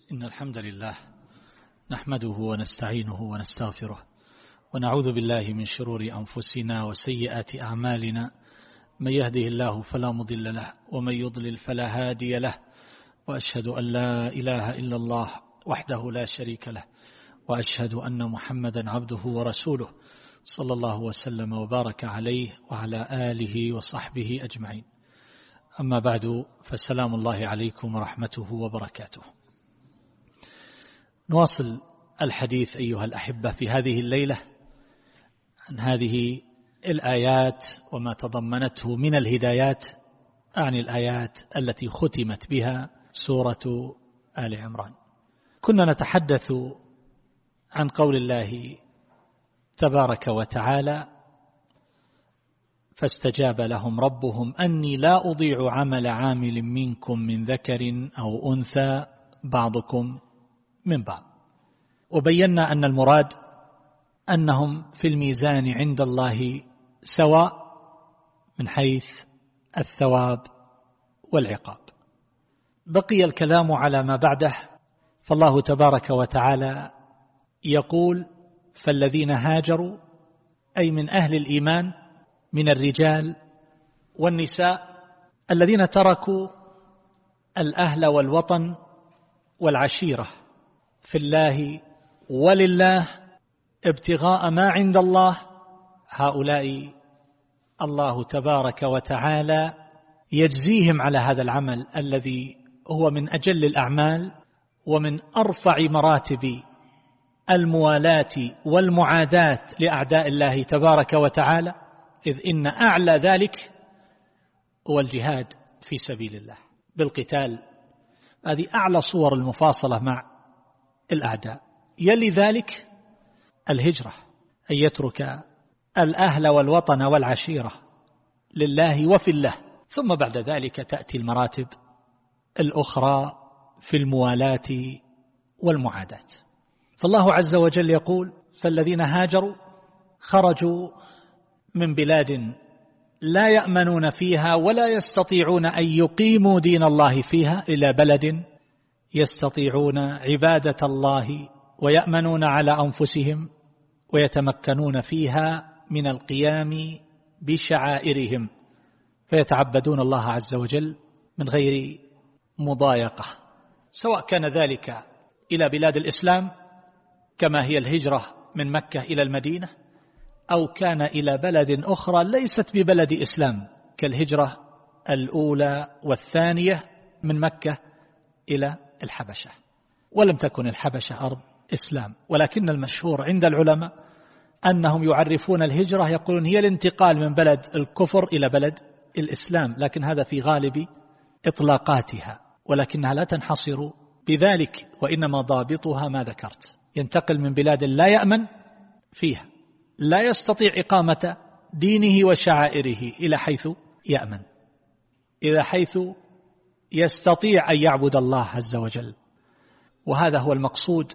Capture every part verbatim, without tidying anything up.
إن الحمد لله نحمده ونستعينه ونستغفره ونعوذ بالله من شرور أنفسنا وسيئات أعمالنا، من يهده الله فلا مضل له ومن يضلل فلا هادي له، وأشهد أن لا إله إلا الله وحده لا شريك له، وأشهد أن محمدا عبده ورسوله صلى الله وسلم وبارك عليه وعلى آله وصحبه أجمعين. أما بعد، فسلام الله عليكم ورحمته وبركاته. نواصل الحديث أيها الأحبة في هذه الليلة عن هذه الآيات وما تضمنته من الهدايات، عن الآيات التي ختمت بها سورة آل عمران. كنا نتحدث عن قول الله تبارك وتعالى: فاستجاب لهم ربهم أني لا أضيع عمل عامل منكم من ذكر أو أنثى بعضكم من بعض. وبينا أن المراد أنهم في الميزان عند الله سواء من حيث الثواب والعقاب. بقي الكلام على ما بعده، فالله تبارك وتعالى يقول: فالذين هاجروا، أي من أهل الإيمان من الرجال والنساء الذين تركوا الأهل والوطن والعشيرة في الله ولله ابتغاء ما عند الله، هؤلاء الله تبارك وتعالى يجزيهم على هذا العمل الذي هو من أجل الأعمال ومن أرفع مراتب الموالاة والمعاداة لأعداء الله تبارك وتعالى، إذ إن أعلى ذلك هو الجهاد في سبيل الله بالقتال. هذه أعلى صور المفاصلة مع الأعداء. يلي ذلك الهجرة، أن يترك الأهل والوطن والعشيرة لله وفي الله، ثم بعد ذلك تأتي المراتب الأخرى في الموالاة والمعاداة. فالله عز وجل يقول: فالذين هاجروا خرجوا من بلاد لا يأمنون فيها ولا يستطيعون أن يقيموا دين الله فيها إلى بلد يستطيعون عبادة الله ويأمنون على أنفسهم ويتمكنون فيها من القيام بشعائرهم، فيتعبدون الله عز وجل من غير مضايقة، سواء كان ذلك إلى بلاد الإسلام كما هي الهجرة من مكة إلى المدينة، أو كان إلى بلد أخرى ليست ببلد إسلام كالهجرة الأولى والثانية من مكة إلى الحبشة. ولم تكن الحبشة أرض إسلام، ولكن المشهور عند العلماء أنهم يعرفون الهجرة، يقولون هي الانتقال من بلد الكفر إلى بلد الإسلام، لكن هذا في غالب إطلاقاتها، ولكنها لا تنحصر بذلك، وإنما ضابطها ما ذكرت: ينتقل من بلاد لا يأمن فيها، لا يستطيع إقامة دينه وشعائره، إلى حيث يأمن، إلى حيث يستطيع أن يعبد الله عز وجل. وهذا هو المقصود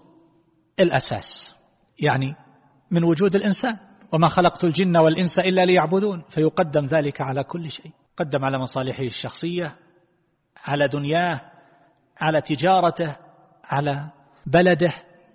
الأساس يعني من وجود الإنسان: وما خلقت الجن والإنس إلا ليعبدون. فيقدم ذلك على كل شيء، قدم على مصالحه الشخصية، على دنياه، على تجارته، على بلده.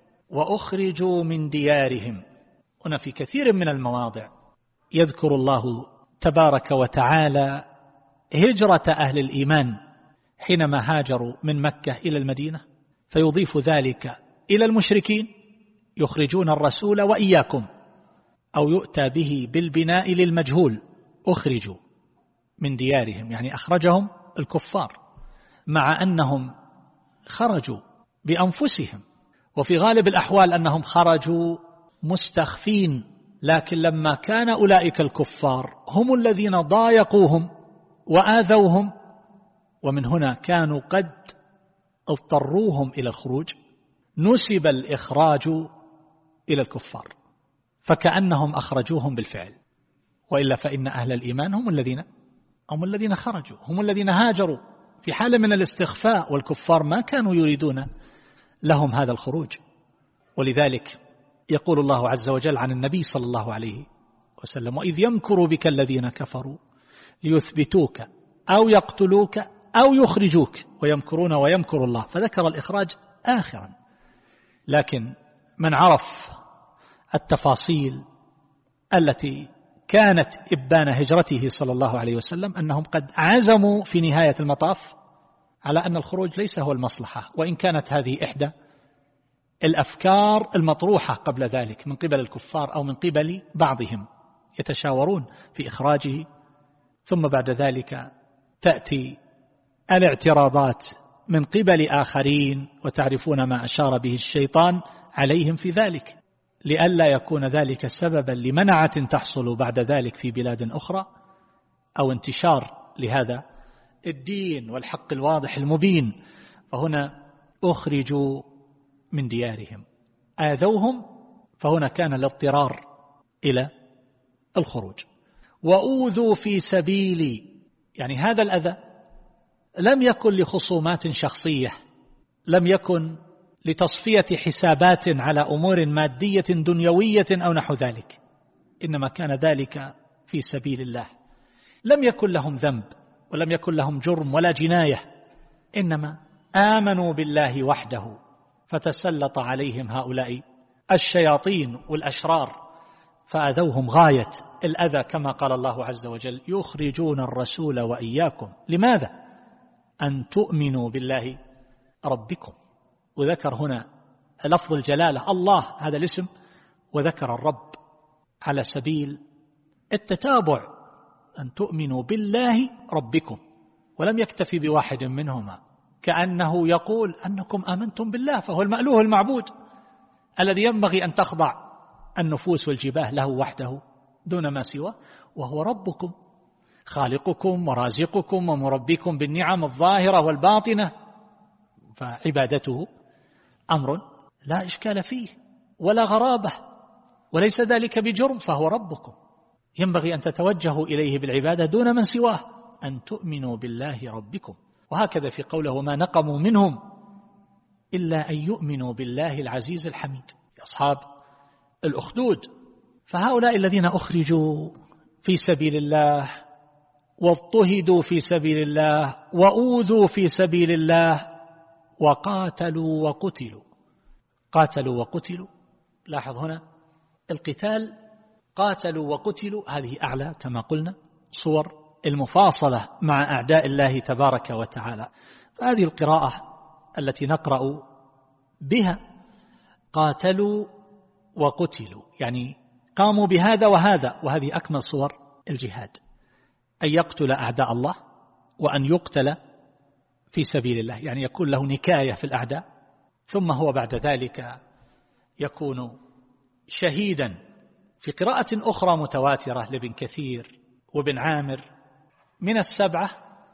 وأخرجوا من ديارهم. هنا في كثير من المواضع يذكر الله تبارك وتعالى هجرة أهل الإيمان حينما هاجروا من مكة إلى المدينة، فيضيف ذلك إلى المشركين يخرجون الرسول وإياكم، أو يؤتى به بالبناء للمجهول: أخرجوا من ديارهم، يعني أخرجهم الكفار، مع أنهم خرجوا بأنفسهم، وفي غالب الأحوال أنهم خرجوا مستخفين، لكن لما كان أولئك الكفار هم الذين ضايقوهم وآذوهم، ومن هنا كانوا قد اضطروهم إلى الخروج، نسب الإخراج إلى الكفار، فكأنهم أخرجوهم بالفعل. وإلا فإن أهل الإيمان هم الذين هم الذين خرجوا، هم الذين هاجروا في حال من الاستخفاء، والكفار ما كانوا يريدون لهم هذا الخروج. ولذلك يقول الله عز وجل عن النبي صلى الله عليه وسلم: وإذ يمكر بك الذين كفروا ليثبتوك أو يقتلوك أو يخرجوك ويمكرون ويمكر الله. فذكر الإخراج آخرا. لكن من عرف التفاصيل التي كانت إبان هجرته صلى الله عليه وسلم أنهم قد عزموا في نهاية المطاف على أن الخروج ليس هو المصلحة، وإن كانت هذه إحدى الأفكار المطروحة قبل ذلك من قبل الكفار أو من قبل بعضهم يتشاورون في إخراجه، ثم بعد ذلك تأتي الاعتراضات من قبل آخرين، وتعرفون ما أشار به الشيطان عليهم في ذلك، لئلا يكون ذلك سببا لمنعة تحصل بعد ذلك في بلاد أخرى أو انتشار لهذا الدين والحق الواضح المبين. فهنا أخرجوا من ديارهم، آذوهم، فهنا كان الاضطرار إلى الخروج. وأوذوا في سبيلي، يعني هذا الأذى لم يكن لخصومات شخصية، لم يكن لتصفية حسابات على أمور مادية دنيوية أو نحو ذلك، إنما كان ذلك في سبيل الله. لم يكن لهم ذنب ولم يكن لهم جرم ولا جناية، إنما آمنوا بالله وحده، فتسلط عليهم هؤلاء الشياطين والأشرار فأذوهم غاية الأذى، كما قال الله عز وجل: يخرجون الرسول وإياكم. لماذا؟ أن تؤمنوا بالله ربكم. وذكر هنا لفظ الجلالة الله، هذا الاسم، وذكر الرب على سبيل التتابع، أن تؤمنوا بالله ربكم، ولم يكتفي بواحد منهما، كأنه يقول أنكم آمنتم بالله، فهو المألوه المعبود الذي ينبغي أن تخضع النفوس والجباه له وحده دون ما سواه، وهو ربكم خالقكم ورازقكم ومربيكم بالنعم الظاهرة والباطنة، فعبادته أمر لا إشكال فيه ولا غرابة، وليس ذلك بجرم، فهو ربكم، ينبغي أن تتوجهوا إليه بالعبادة دون من سواه، أن تؤمنوا بالله ربكم. وهكذا في قوله: ما نقموا منهم إلا أن يؤمنوا بالله العزيز الحميد، أصحاب الأخدود. فهؤلاء الذين أخرجوا في سبيل الله واضطهدوا في سبيل الله وأوذوا في سبيل الله وقاتلوا وقتلوا. قاتلوا وقتلوا، لاحظ هنا القتال، قاتلوا وقتلوا، هذه أعلى كما قلنا صور المفاصلة مع أعداء الله تبارك وتعالى. فهذه القراءة التي نقرأ بها قاتلوا وقتلوا، يعني قاموا بهذا وهذا، وهذه أكمل صور الجهاد، أن يقتل أعداء الله وأن يقتل في سبيل الله، يعني يكون له نكاية في الأعداء، ثم هو بعد ذلك يكون شهيدا. في قراءة أخرى متواترة لابن كثير وابن عامر من السبعة: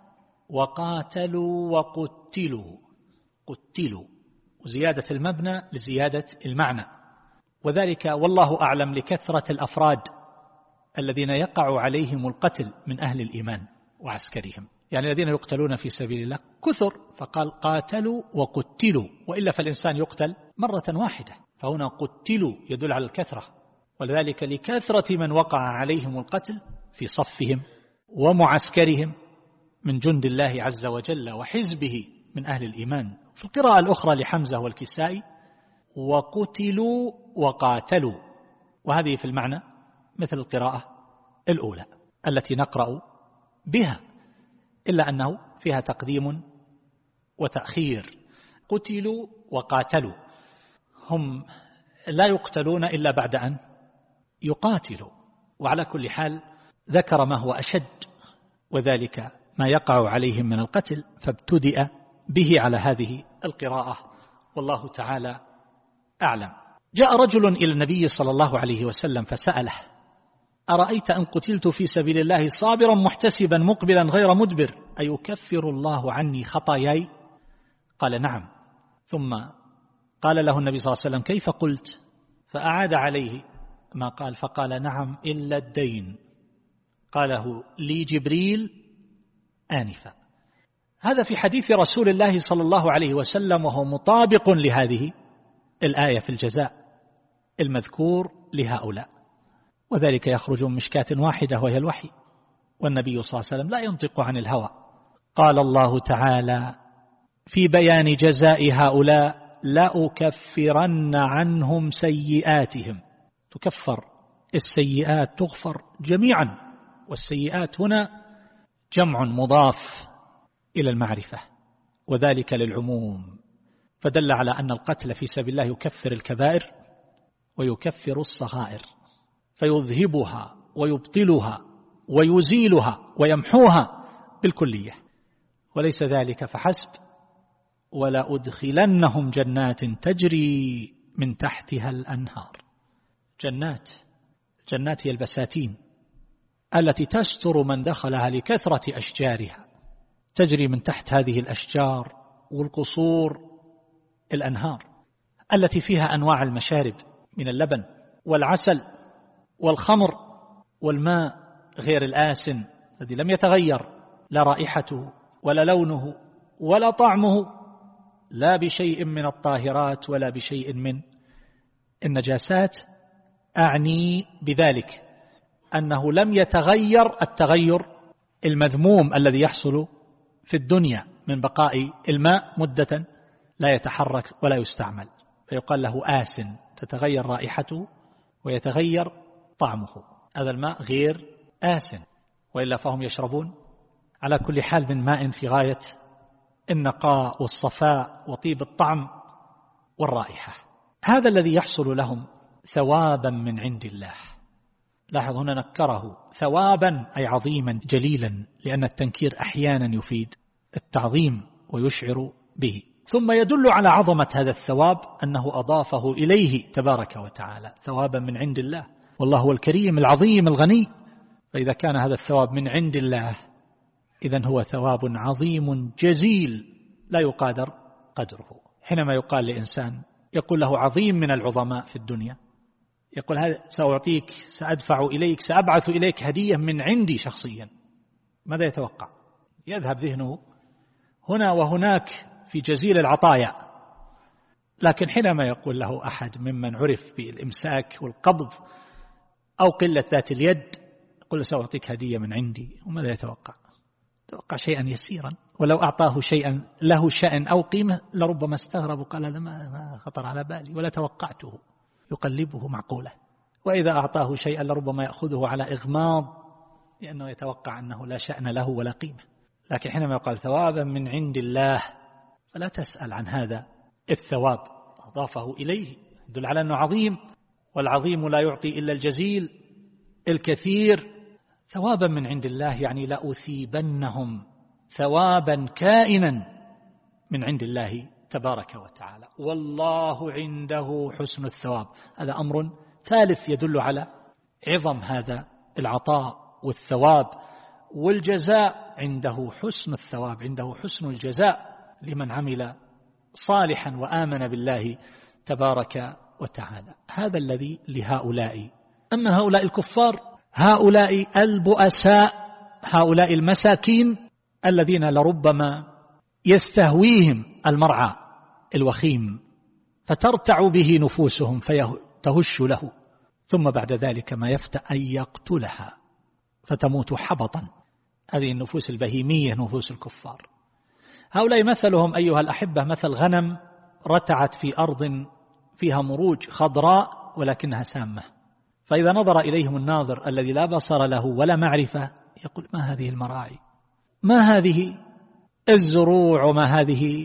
وقاتلوا وقتلوا، قتلوا، وزيادة المبنى لزيادة المعنى، وذلك والله أعلم لكثرة الأفراد الذين يقع عليهم القتل من أهل الإيمان وعسكرهم، يعني الذين يقتلون في سبيل الله كثر، فقال قاتلوا وقتلوا، وإلا فالإنسان يقتل مرة واحدة، فهنا قتلوا يدل على الكثرة، ولذلك لكثرة من وقع عليهم القتل في صفهم ومعسكرهم من جند الله عز وجل وحزبه من أهل الإيمان. في القراءة الأخرى لحمزة والكسائي: وقتلوا وقاتلوا، وهذه في المعنى مثل القراءة الأولى التي نقرأ بها، إلا أنه فيها تقديم وتأخير. قتلوا وقاتلوا، هم لا يقتلون إلا بعد أن يقاتلوا، وعلى كل حال ذكر ما هو أشد، وذلك ما يقع عليهم من القتل، فابتدأ به على هذه القراءة، والله تعالى أعلم. جاء رجل إلى النبي صلى الله عليه وسلم فسأله: أرأيت أن قتلت في سبيل الله صابرا محتسبا مقبلا غير مدبر أيكفر الله عني خطاياي؟ قال: نعم. ثم قال له النبي صلى الله عليه وسلم: كيف قلت؟ فأعاد عليه ما قال، فقال: نعم إلا الدين قاله لي جبريل آنفا. هذا في حديث رسول الله صلى الله عليه وسلم، وهو مطابق لهذه الآية في الجزاء المذكور لهؤلاء، وذلك يخرج من مشكاة واحدة وهي الوحي، والنبي صلى الله عليه وسلم لا ينطق عن الهوى. قال الله تعالى في بيان جزاء هؤلاء: لأكفرن عنهم سيئاتهم. تكفر السيئات، تغفر جميعا، والسيئات هنا جمع مضاف إلى المعرفة، وذلك للعموم، فدل على أن القتل في سبيل الله يكفر الكبائر ويكفر الصغائر، فيذهبها ويبطلها ويزيلها ويمحوها بالكلية. وليس ذلك فحسب، ولا أدخلنهم جنات تجري من تحتها الأنهار. جنات جنات هي البساتين التي تستر من دخلها لكثرة أشجارها، تجري من تحت هذه الأشجار والقصور الأنهار التي فيها أنواع المشارب من اللبن والعسل والخمر والماء غير الآسن الذي لم يتغير لا رائحته ولا لونه ولا طعمه، لا بشيء من الطاهرات ولا بشيء من النجاسات. أعني بذلك أنه لم يتغير التغير المذموم الذي يحصل في الدنيا من بقاء الماء مدة لا يتحرك ولا يستعمل، فيقال له آسن، تتغير رائحته ويتغير طعمه. هذا الماء غير آسن، وإلا فهم يشربون على كل حال من ماء في غاية النقاء والصفاء وطيب الطعم والرائحة. هذا الذي يحصل لهم ثوابا من عند الله. لاحظ هنا نكره ثوابا أي عظيما جليلا، لأن التنكير أحيانا يفيد التعظيم ويشعر به. ثم يدل على عظمة هذا الثواب أنه أضافه إليه تبارك وتعالى، ثوابا من عند الله، والله هو الكريم العظيم الغني. فإذا كان هذا الثواب من عند الله إذن هو ثواب عظيم جزيل لا يقادر قدره. حينما يقال لإنسان يقول له عظيم من العظماء في الدنيا، يقول هذا سأعطيك، سأدفع إليك، سأبعث إليك هدية من عندي شخصيا، ماذا يتوقع؟ يذهب ذهنه هنا وهناك في جزيل العطايا. لكن حينما يقول له أحد ممن عرف بالإمساك والقبض أو قلة ذات اليد، يقول له سأعطيك هدية من عندي، وماذا يتوقع؟ توقع شيئا يسيرا، ولو أعطاه شيئا له شأن أو قيمة لربما استغرب وقال هذا ما خطر على بالي ولا توقعته، يقلبه معقولة. وإذا أعطاه شيئا لربما يأخذه على إغماض، لأنه يتوقع أنه لا شأن له ولا قيمة. لكن حينما يقال ثوابا من عند الله فلا تسأل عن هذا الثواب، أضافه إليه يدل على أنه عظيم، والعظيم لا يعطي إلا الجزيل الكثير. ثوابا من عند الله يعني لأثيبنهم ثوابا كائنا من عند الله تبارك وتعالى، والله عنده حسن الثواب. هذا أمر ثالث يدل على عظم هذا العطاء والثواب والجزاء. عنده حسن الثواب، عنده حسن الجزاء لمن عمل صالحا وآمن بالله تبارك وتعالى. هذا الذي لهؤلاء. أما هؤلاء الكفار، هؤلاء البؤساء، هؤلاء المساكين الذين لربما يستهويهم المرعى الوخيم فترتع به نفوسهم فتهش له، ثم بعد ذلك ما يفتأ أن يقتلها فتموت حبطا. هذه النفوس البهيمية نفوس الكفار. هؤلاء مثلهم أيها الأحبة مثل غنم رتعت في أرض فيها مروج خضراء ولكنها سامة، فإذا نظر إليهم الناظر الذي لا بصر له ولا معرفة يقول ما هذه المراعي، ما هذه الزروع، وما هذه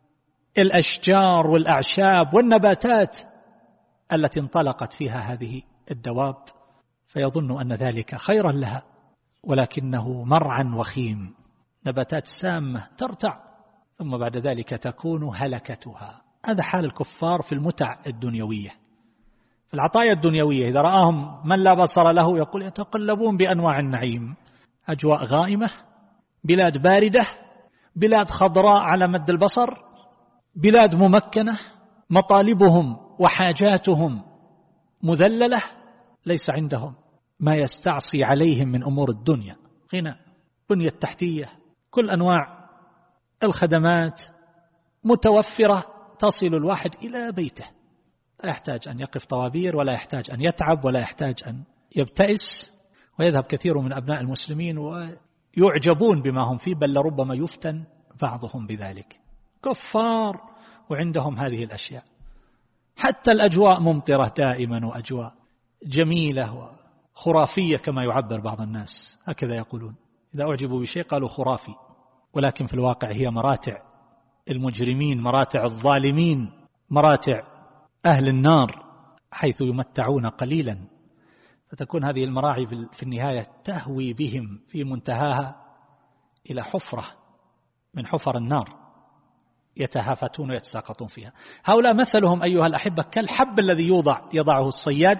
الأشجار والأعشاب والنباتات التي انطلقت فيها هذه الدواب، فيظن أن ذلك خيرا لها، ولكنه مرعى وخيم، نباتات سامة ترتع ثم بعد ذلك تكون هلكتها. هذا حال الكفار في المتع الدنيوية، في العطايا الدنيوية. إذا رآهم من لا بصر له يقول يتقلبون بأنواع النعيم، أجواء غائمة، بلاد باردة، بلاد خضراء على مد البصر، بلاد ممكنة، مطالبهم وحاجاتهم مذللة، ليس عندهم ما يستعصي عليهم من أمور الدنيا، غنى، بنية تحتية، كل أنواع الخدمات متوفرة تصل الواحد إلى بيته، لا يحتاج أن يقف طوابير ولا يحتاج أن يتعب ولا يحتاج أن يبتئس. ويذهب كثير من أبناء المسلمين ويعجبون بما هم فيه، بل لربما يفتن بعضهم بذلك. كفار وعندهم هذه الأشياء. حتى الأجواء ممطرة دائما، وأجواء جميلة وخرافية كما يعبر بعض الناس، هكذا يقولون إذا أعجبوا بشيء قالوا خرافي، ولكن في الواقع هي مراتع المجرمين، مراتع الظالمين، مراتع أهل النار، حيث يمتعون قليلا، فتكون هذه المراعي في النهاية تهوي بهم في منتهاها إلى حفرة من حفر النار يتهافتون ويتساقطون فيها. هؤلاء مثلهم أيها الأحبة كالحب الذي يوضع يضعه الصياد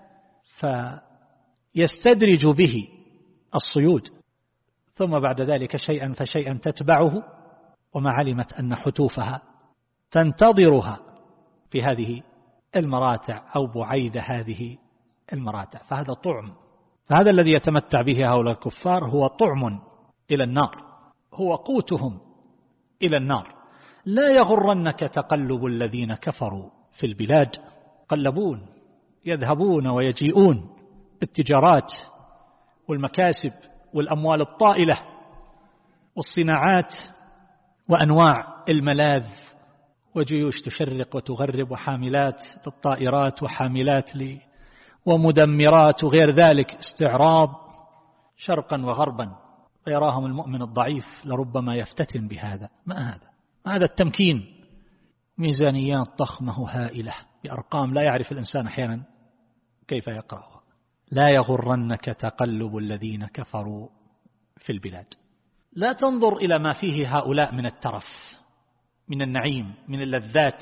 فيستدرج به الصيود، ثم بعد ذلك شيئا فشيئا تتبعه، وما علمت أن حتوفها تنتظرها في هذه المراتع أو بعيد هذه المراتع. فهذا طعم، فهذا الذي يتمتع به هؤلاء الكفار هو طعم إلى النار، هو قوتهم إلى النار. لا يغرنك تقلب الذين كفروا في البلاد، قلبون يذهبون ويجيئون بالتجارات والمكاسب والأموال الطائلة والصناعات وأنواع الملاذ، وجيوش تشرق وتغرب، وحاملات للطائرات وحاملات لي ومدمرات وغير ذلك، استعراض شرقا وغربا، ويراهم المؤمن الضعيف لربما يفتتن بهذا. ما هذا؟ ما هذا التمكين؟ ميزانيات ضخمة هائلة بأرقام لا يعرف الإنسان أحيانا كيف يقرأها. لا يغرنك تقلب الذين كفروا في البلاد. لا تنظر إلى ما فيه هؤلاء من الترف، من النعيم، من اللذات،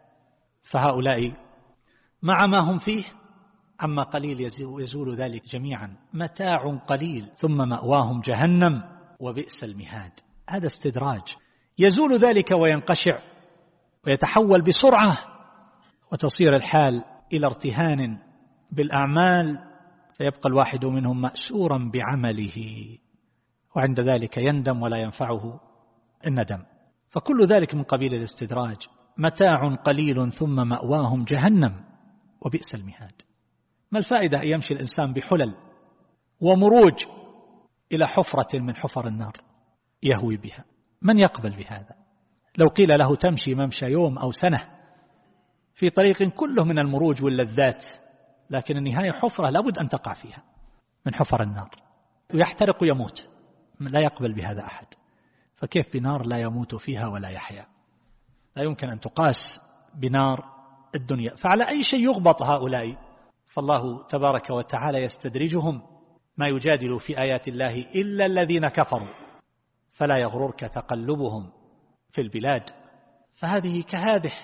فهؤلاء مع ما هم فيه عما قليل يزول ذلك جميعا، متاع قليل ثم مأواهم جهنم وبئس المهاد. هذا استدراج، يزول ذلك وينقشع ويتحول بسرعة، وتصير الحال إلى ارتهان بالأعمال، فيبقى الواحد منهم مأسورا بعمله، وعند ذلك يندم ولا ينفعه الندم. فكل ذلك من قبيل الاستدراج، متاع قليل ثم مأواهم جهنم وبئس المهاد. ما الفائدة أن يمشي الإنسان بحلل ومروج إلى حفرة من حفر النار يهوي بها؟ من يقبل بهذا؟ لو قيل له تمشي ممشى يوم أو سنة في طريق كله من المروج واللذات، لكن النهاية حفرة لابد أن تقع فيها من حفر النار، ويحترق يموت، لا يقبل بهذا أحد. فكيف بنار لا يموت فيها ولا يحيا؟ لا يمكن أن تقاس بنار الدنيا. فعلى أي شيء يغبط هؤلاء؟ فالله تبارك وتعالى يستدرجهم ما يجادل في آيات الله إلا الذين كفروا، فلا يغررك تقلبهم في البلاد. فهذه كهذه،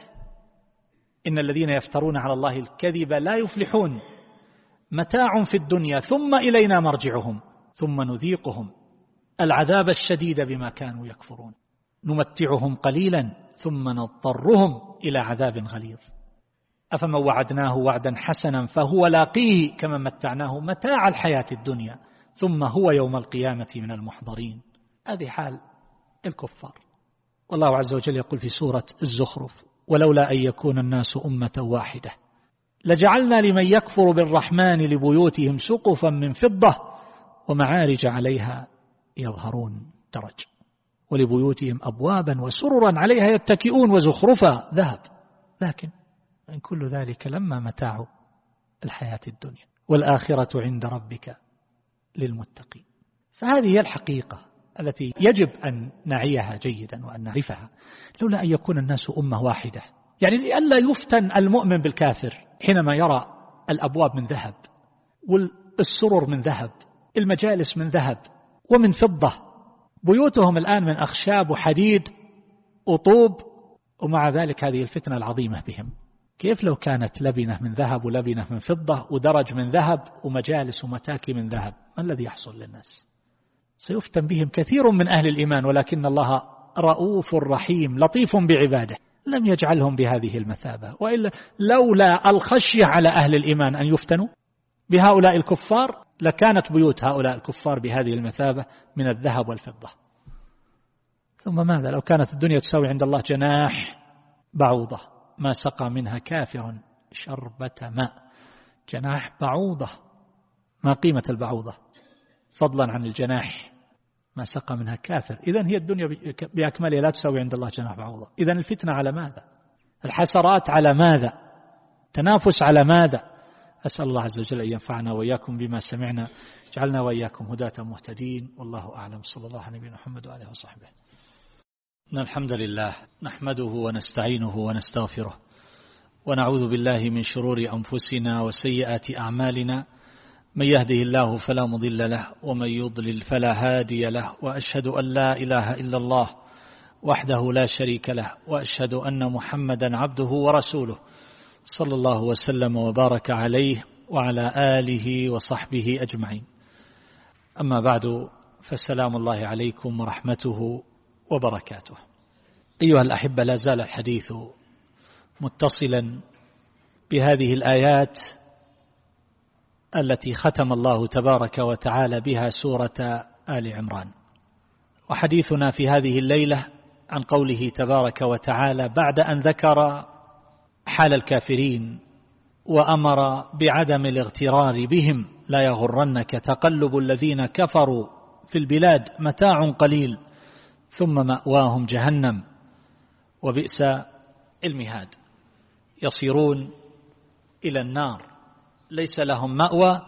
إن الذين يفترون على الله الكذب لا يفلحون، متاع في الدنيا ثم إلينا مرجعهم ثم نذيقهم العذاب الشديد بما كانوا يكفرون، نمتعهم قليلا ثم نضطرهم إلى عذاب غليظ. أفمن وعدناه وعدا حسنا فهو لاقيه كمن متعناه متاع الحياة الدنيا ثم هو يوم القيامة من المحضرين. هذه حال الكفار. والله عز وجل يقول في سورة الزخرف: ولولا أن يكون الناس أمة واحدة لجعلنا لمن يكفر بالرحمن لبيوتهم سقفا من فضة ومعارج عليها يظهرون درج ولبيوتهم أبوابا وسررا عليها يتكئون وزخرفا ذهب. لكن إن كل ذلك لما متاع الحياة الدنيا والآخرة عند ربك للمتقين. فهذه هي الحقيقة التي يجب أن نعيها جيدا وأن نعرفها. لولا أن يكون الناس أمة واحدة، يعني لئلا يفتن المؤمن بالكافر حينما يرى الأبواب من ذهب والسرر من ذهب، المجالس من ذهب ومن فضة، بيوتهم الآن من أخشاب وحديد وطوب، ومع ذلك هذه الفتنة العظيمة بهم. كيف لو كانت لبنة من ذهب ولبنة من فضة ودرج من ذهب ومجالس ومتاكي من ذهب؟ ما الذي يحصل للناس؟ سيفتن بهم كثير من أهل الإيمان، ولكن الله رؤوف رحيم لطيف بعباده لم يجعلهم بهذه المثابة. وإلا لولا الخشية على أهل الإيمان أن يفتنوا بهؤلاء الكفار لكانت بيوت هؤلاء الكفار بهذه المثابة من الذهب والفضة. ثم ماذا لو كانت الدنيا تساوي عند الله جناح بعوضة ما سقى منها كافر شربة ماء؟ جناح بعوضة، ما قيمة البعوضة فضلا عن الجناح؟ ما سقى منها كافر. إذن هي الدنيا بأكملها لا تساوي عند الله جناح بعوضة. إذن الفتنة على ماذا؟ الحسرات على ماذا؟ تنافس على ماذا؟ أسأل الله عز وجل أن ينفعنا وإياكم بما سمعنا، جعلنا وإياكم هداة مهتدين، والله أعلم. صلى الله على نبينا محمد وآله وصحبه. إن الحمد لله نحمده ونستعينه ونستغفره، ونعوذ بالله من شرور أنفسنا وسيئات أعمالنا، من يهده الله فلا مضل له ومن يضلل فلا هادي له، وأشهد أن لا إله إلا الله وحده لا شريك له، وأشهد أن محمدا عبده ورسوله صلى الله وسلم وبارك عليه وعلى آله وصحبه أجمعين. أما بعد، فالسلام الله عليكم ورحمته وبركاته. أيها الأحبة، لا زال الحديث متصلا بهذه الآيات التي ختم الله تبارك وتعالى بها سورة آل عمران، وحديثنا في هذه الليلة عن قوله تبارك وتعالى بعد أن ذكر حال الكافرين وأمر بعدم الاغترار بهم: لا يغرنك تقلب الذين كفروا في البلاد متاع قليل ثم مأواهم جهنم وبئس المهاد. يصيرون إلى النار، ليس لهم مأوى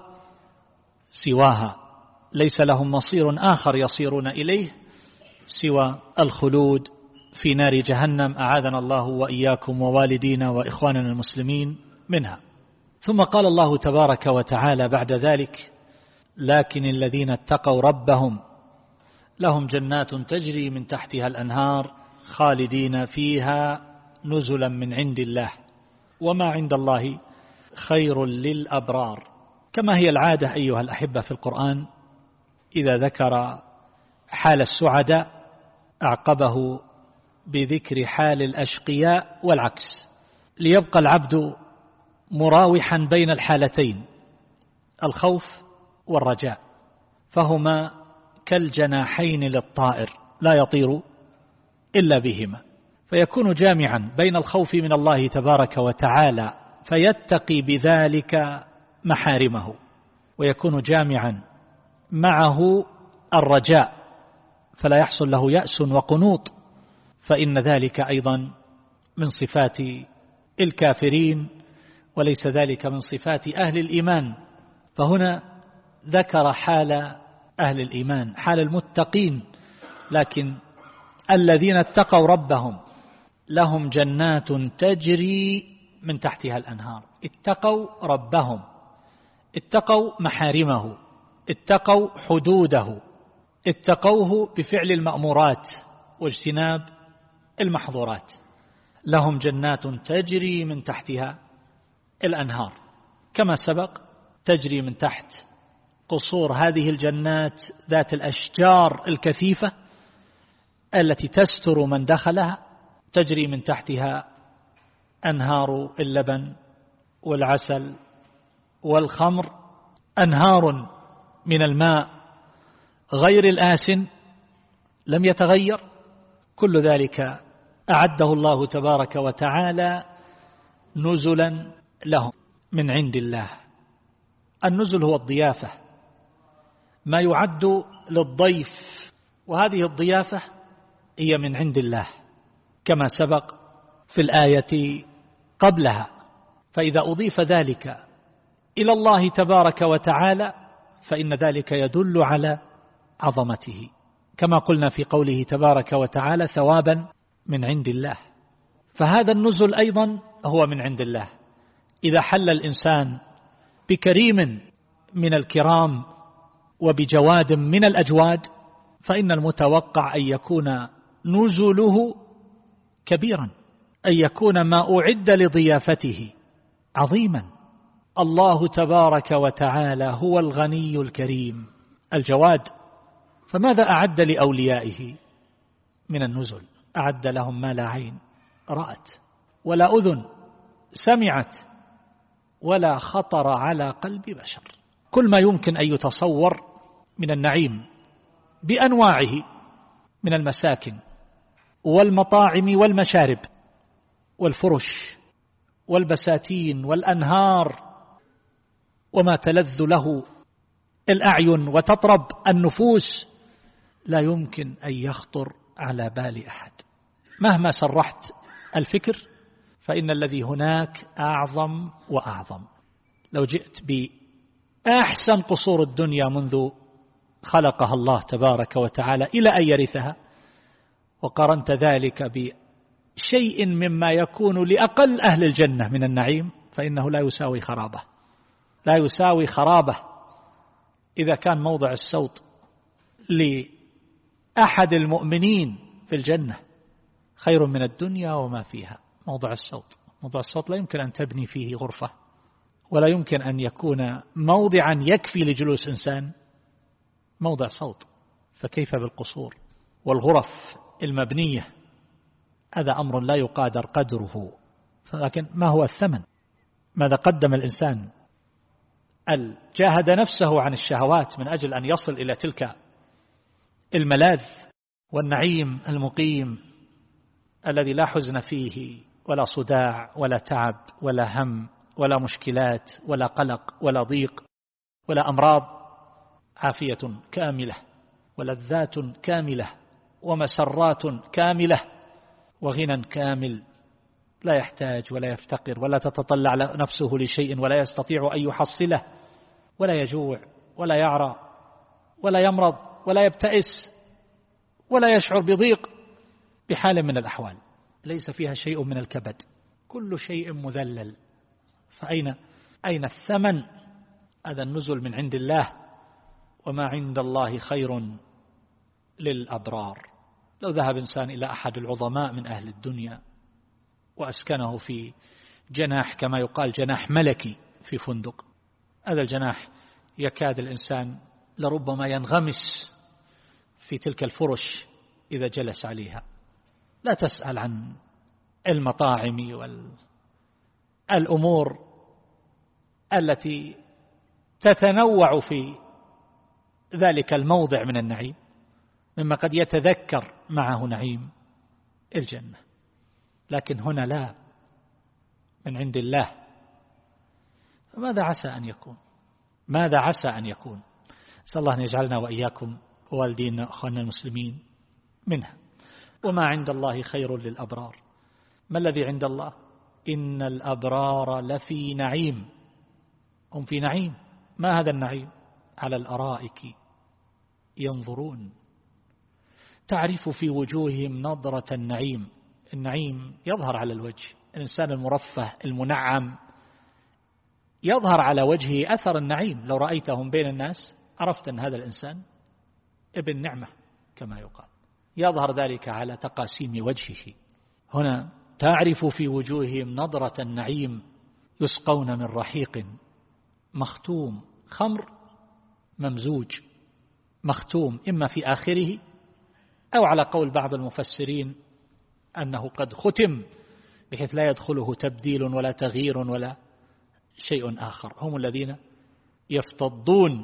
سواها، ليس لهم مصير آخر يصيرون إليه سوى الخلود في نار جهنم، أعاذنا الله وإياكم ووالدينا وإخواننا المسلمين منها. ثم قال الله تبارك وتعالى بعد ذلك: لكن الذين اتقوا ربهم لهم جنات تجري من تحتها الأنهار خالدين فيها نزلا من عند الله وما عند الله خير للأبرار. كما هي العادة أيها الأحبة في القرآن، إذا ذكر حال السعداء أعقبه بذكر حال الأشقياء والعكس، ليبقى العبد مراوحا بين الحالتين، الخوف والرجاء، فهما كالجناحين للطائر لا يطير إلا بهما، فيكون جامعا بين الخوف من الله تبارك وتعالى فيتقي بذلك محارمه، ويكون جامعا معه الرجاء فلا يحصل له يأس وقنوط، فإن ذلك أيضا من صفات الكافرين وليس ذلك من صفات أهل الإيمان. فهنا ذكر حال أهل الإيمان، حال المتقين، لكن الذين اتقوا ربهم لهم جنات تجري من تحتها الأنهار. اتقوا ربهم، اتقوا محارمه، اتقوا حدوده، اتقوه بفعل المأمورات واجتناب المحظورات. لهم جنات تجري من تحتها الأنهار، كما سبق تجري من تحت قصور هذه الجنات ذات الأشجار الكثيفة التي تستر من دخلها، تجري من تحتها أنهار اللبن والعسل والخمر، أنهار من الماء غير الآسن لم يتغير. كل ذلك أعده الله تبارك وتعالى نزلا لهم من عند الله. النزل هو الضيافة، ما يعد للضيف، وهذه الضيافة هي من عند الله كما سبق في الآية قبلها. فإذا أضيف ذلك إلى الله تبارك وتعالى فإن ذلك يدل على عظمته، كما قلنا في قوله تبارك وتعالى: ثوابا من عند الله. فهذا النزل أيضا هو من عند الله. إذا حل الإنسان بكريم من الكرام وبجواد من الأجواد فإن المتوقع أن يكون نزله كبيرا، أن يكون ما أعد لضيافته عظيما. الله تبارك وتعالى هو الغني الكريم الجواد، فماذا أعد لأوليائه من النزل؟ أعد لهم ما لا عين رأت ولا أذن سمعت ولا خطر على قلب بشر. كل ما يمكن أن يتصور من النعيم بأنواعه من المساكن والمطاعم والمشارب والفرش والبساتين والأنهار وما تلذ له الأعين وتطرب النفوس لا يمكن أن يخطر على بال أحد. مهما سرحت الفكر فإن الذي هناك أعظم وأعظم. لو جئت بأحسن قصور الدنيا منذ خلقها الله تبارك وتعالى إلى أن يرثها، وقارنت ذلك بشيء مما يكون لأقل أهل الجنة من النعيم، فإنه لا يساوي خرابة، لا يساوي خرابة. إذا كان موضع السوط لأحد المؤمنين في الجنة خير من الدنيا وما فيها، موضع السوط موضع السوط لا يمكن أن تبني فيه غرفة، ولا يمكن أن يكون موضعا يكفي لجلوس إنسان موضع صوت، فكيف بالقصور والغرف المبنية؟ هذا أمر لا يقادر قدره. لكن ما هو الثمن؟ ماذا قدم الإنسان؟ جاهد نفسه عن الشهوات من أجل أن يصل إلى تلك الملاذ والنعيم المقيم الذي لا حزن فيه ولا صداع ولا تعب ولا هم ولا مشكلات ولا قلق ولا ضيق ولا أمراض، عافية كاملة ولذات كاملة ومسرات كاملة وغنى كامل، لا يحتاج ولا يفتقر ولا تتطلع نفسه لشيء ولا يستطيع أن يحصله، ولا يجوع ولا يعرى ولا يمرض ولا يبتئس ولا يشعر بضيق بحال من الأحوال، ليس فيها شيء من الكبد، كل شيء مذلل. فأين أين الثمن؟ هذا النزل من عند الله، وما عند الله خير للأبرار. لو ذهب إنسان إلى أحد العظماء من أهل الدنيا وأسكنه في جناح كما يقال جناح ملكي في فندق، هذا الجناح يكاد الإنسان لربما ينغمس في تلك الفرش إذا جلس عليها. لا تسأل عن المطاعم والأمور التي تتنوع في ذلك الموضع من النعيم مما قد يتذكر معه نعيم الجنة، لكن هنا لا، من عند الله. فماذا عسى أن يكون؟ ماذا عسى أن يكون؟ أسأل الله أن يجعلنا وإياكم ووالدينا أخواننا المسلمين منها. وما عند الله خير للأبرار. ما الذي عند الله؟ إن الأبرار لفي نعيم، هم في نعيم. ما هذا النعيم؟ على الأرائك ينظرون تعرف في وجوههم نظرة النعيم. النعيم يظهر على الوجه، الإنسان المرفه المنعم يظهر على وجهه أثر النعيم. لو رأيتهم بين الناس عرفت أن هذا الإنسان ابن نعمة كما يقال، يظهر ذلك على تقاسيم وجهه. هنا تعرف في وجوههم نظرة النعيم، يسقون من رحيق مختوم، خمر ممزوج مختوم، إما في آخره أو على قول بعض المفسرين أنه قد ختم بحيث لا يدخله تبديل ولا تغيير ولا شيء آخر. هم الذين يفتضون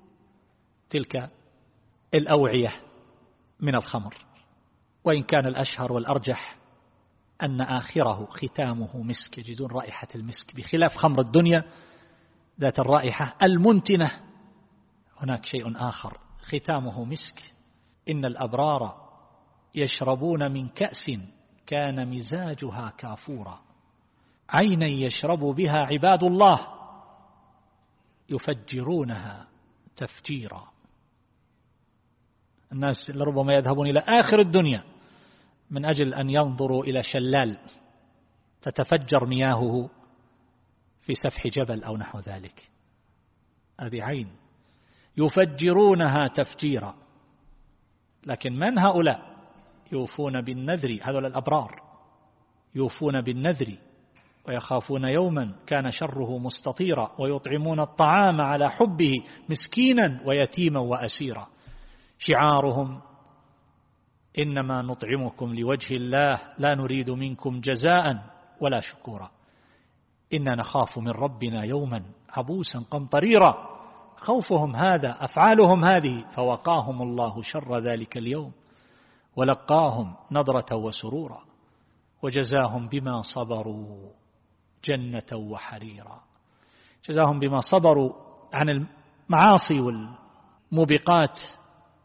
تلك الأوعية من الخمر، وإن كان الأشهر والأرجح أن آخره ختامه مسك، يجدون رائحة المسك، بخلاف خمر الدنيا ذات الرائحة المنتنة. هناك شيء آخر ختامه مسك. إن الأبرار يشربون من كأس كان مزاجها كافورا عينا يشرب بها عباد الله يفجرونها تفجيرا. الناس لربما يذهبون إلى آخر الدنيا من أجل أن ينظروا إلى شلال تتفجر مياهه في سفح جبل أو نحو ذلك. هذه عين يفجرونها تفجيرا. لكن من هؤلاء؟ يوفون بالنذر، هذول الأبرار يوفون بالنذر ويخافون يوما كان شره مستطيرا ويطعمون الطعام على حبه مسكينا ويتيما وأسيرا. شعارهم إنما نطعمكم لوجه الله لا نريد منكم جزاء ولا شكورا إنا نخاف من ربنا يوما عبوسا قمطريرا. خوفهم هذا، أفعالهم هذه، فوقاهم الله شر ذلك اليوم ولقاهم نضرة وسرورا وجزاهم بما صبروا جنة وحريرا. جزاهم بما صبروا عن المعاصي والموبقات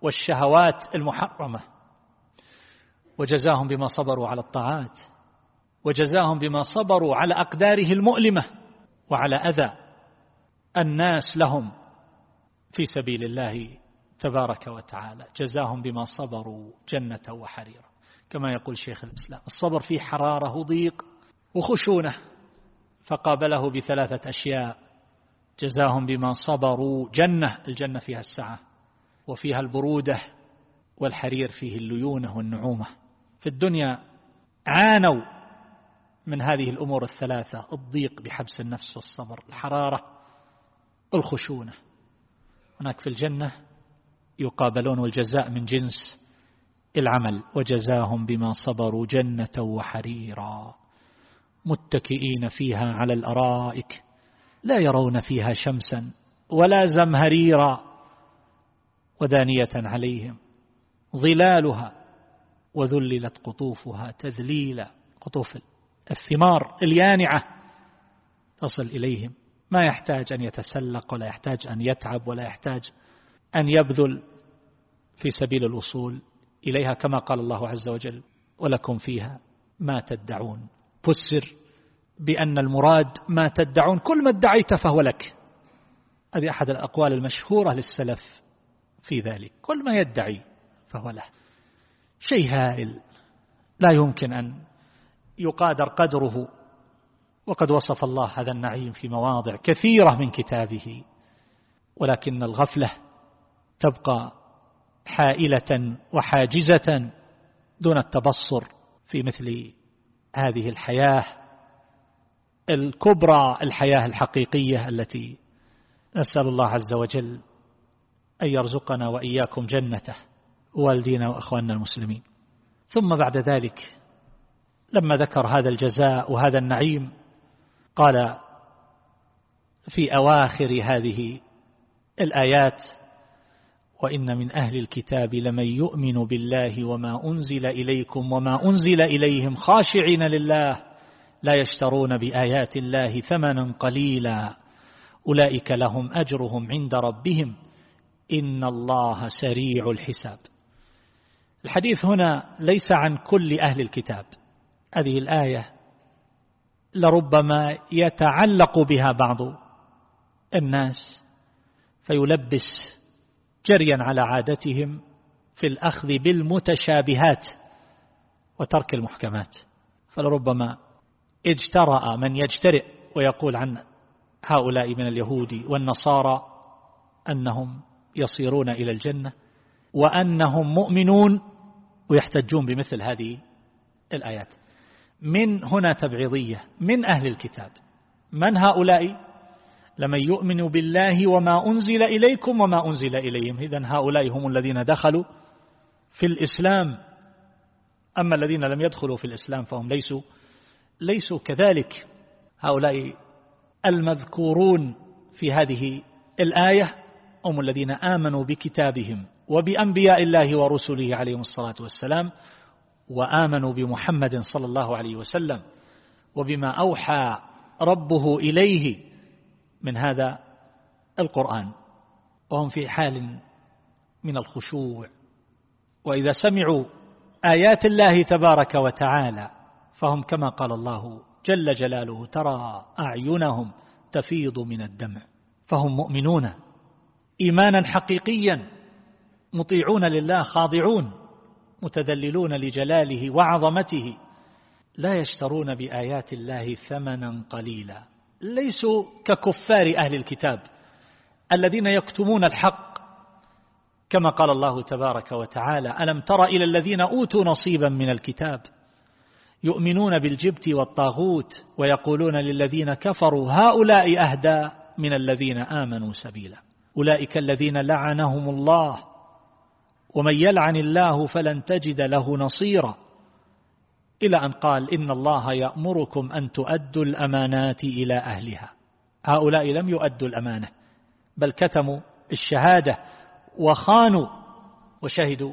والشهوات المحرمة، وجزاهم بما صبروا على الطاعات وجزاهم بما صبروا على أقداره المؤلمة وعلى أذى الناس لهم في سبيل الله تبارك وتعالى. جزاهم بما صبروا جنة وحريرا، كما يقول شيخ الإسلام. الصبر فيه حرارة وضيق وخشونة، فقابله بثلاثة أشياء: جزاهم بما صبروا جنة، الجنة فيها السعة وفيها البرودة، والحرير فيه الليونة والنعومة. في الدنيا عانوا من هذه الأمور الثلاثة: الضيق بحبس النفس والصبر، الحرارة، الخشونة. هناك في الجنة يقابلون والجزاء من جنس العمل. وجزاهم بما صبروا جنة وحريرا متكئين فيها على الأرائك لا يرون فيها شمسا ولا زمهريرا ودانية عليهم ظلالها وذللت قطوفها تذليلا. قطوف الثمار اليانعة تصل إليهم، ما يحتاج أن يتسلق ولا يحتاج أن يتعب ولا يحتاج أن يبذل في سبيل الوصول إليها، كما قال الله عز وجل: ولكم فيها ما تدعون. فسر بأن المراد ما تدعون، كل ما ادعيت فهو لك. هذه أحد الأقوال المشهورة للسلف في ذلك: كل ما يدعي فهو له. شيء هائل لا يمكن أن يقادر قدره. وقد وصف الله هذا النعيم في مواضع كثيرة من كتابه، ولكن الغفلة تبقى حائلة وحاجزة دون التبصر في مثل هذه الحياة الكبرى، الحياة الحقيقية التي نسأل الله عز وجل أن يرزقنا وإياكم جنته والدينا وأخواننا المسلمين. ثم بعد ذلك لما ذكر هذا الجزاء وهذا النعيم قال في أواخر هذه الآيات: وإن من أهل الكتاب لمن يؤمن بالله وما أنزل إليكم وما أنزل إليهم خاشعين لله لا يشترون بآيات الله ثمنا قليلا أولئك لهم أجرهم عند ربهم إن الله سريع الحساب. الحديث هنا ليس عن كل أهل الكتاب. هذه الآية لربما يتعلق بها بعض الناس فيلبس جريا على عادتهم في الأخذ بالمتشابهات وترك المحكمات، فلربما اجترأ من يجترئ ويقول عن هؤلاء من اليهود والنصارى أنهم يصيرون إلى الجنة وأنهم مؤمنون ويحتجون بمثل هذه الآيات. من هنا تبعيضية من أهل الكتاب. من هؤلاء؟ لمن يؤمن بالله وما أنزل إليكم وما أنزل إليهم. إذن هؤلاء هم الذين دخلوا في الإسلام، أما الذين لم يدخلوا في الإسلام فهم ليسوا ليسوا كذلك. هؤلاء المذكورون في هذه الآية هم الذين آمنوا بكتابهم وبأنبياء الله ورسله عليهم الصلاة والسلام، وآمنوا بمحمد صلى الله عليه وسلم وبما أوحى ربه إليه من هذا القرآن، وهم في حال من الخشوع. وإذا سمعوا آيات الله تبارك وتعالى فهم كما قال الله جل جلاله: ترى أعينهم تفيض من الدمع. فهم مؤمنون إيمانا حقيقيا، مطيعون لله، خاضعون، متذللون لجلاله وعظمته، لا يشترون بآيات الله ثمنا قليلا. ليسوا ككفار أهل الكتاب الذين يكتمون الحق، كما قال الله تبارك وتعالى: ألم تر إلى الذين أوتوا نصيبا من الكتاب يؤمنون بالجبت والطاغوت ويقولون للذين كفروا هؤلاء أهدى من الذين آمنوا سبيلا أولئك الذين لعنهم الله ومن يلعن الله فلن تجد له نصيرا، إلى أن قال: إن الله يأمركم أن تؤدوا الأمانات إلى أهلها. هؤلاء لم يؤدوا الأمانة بل كتموا الشهادة وخانوا وشهدوا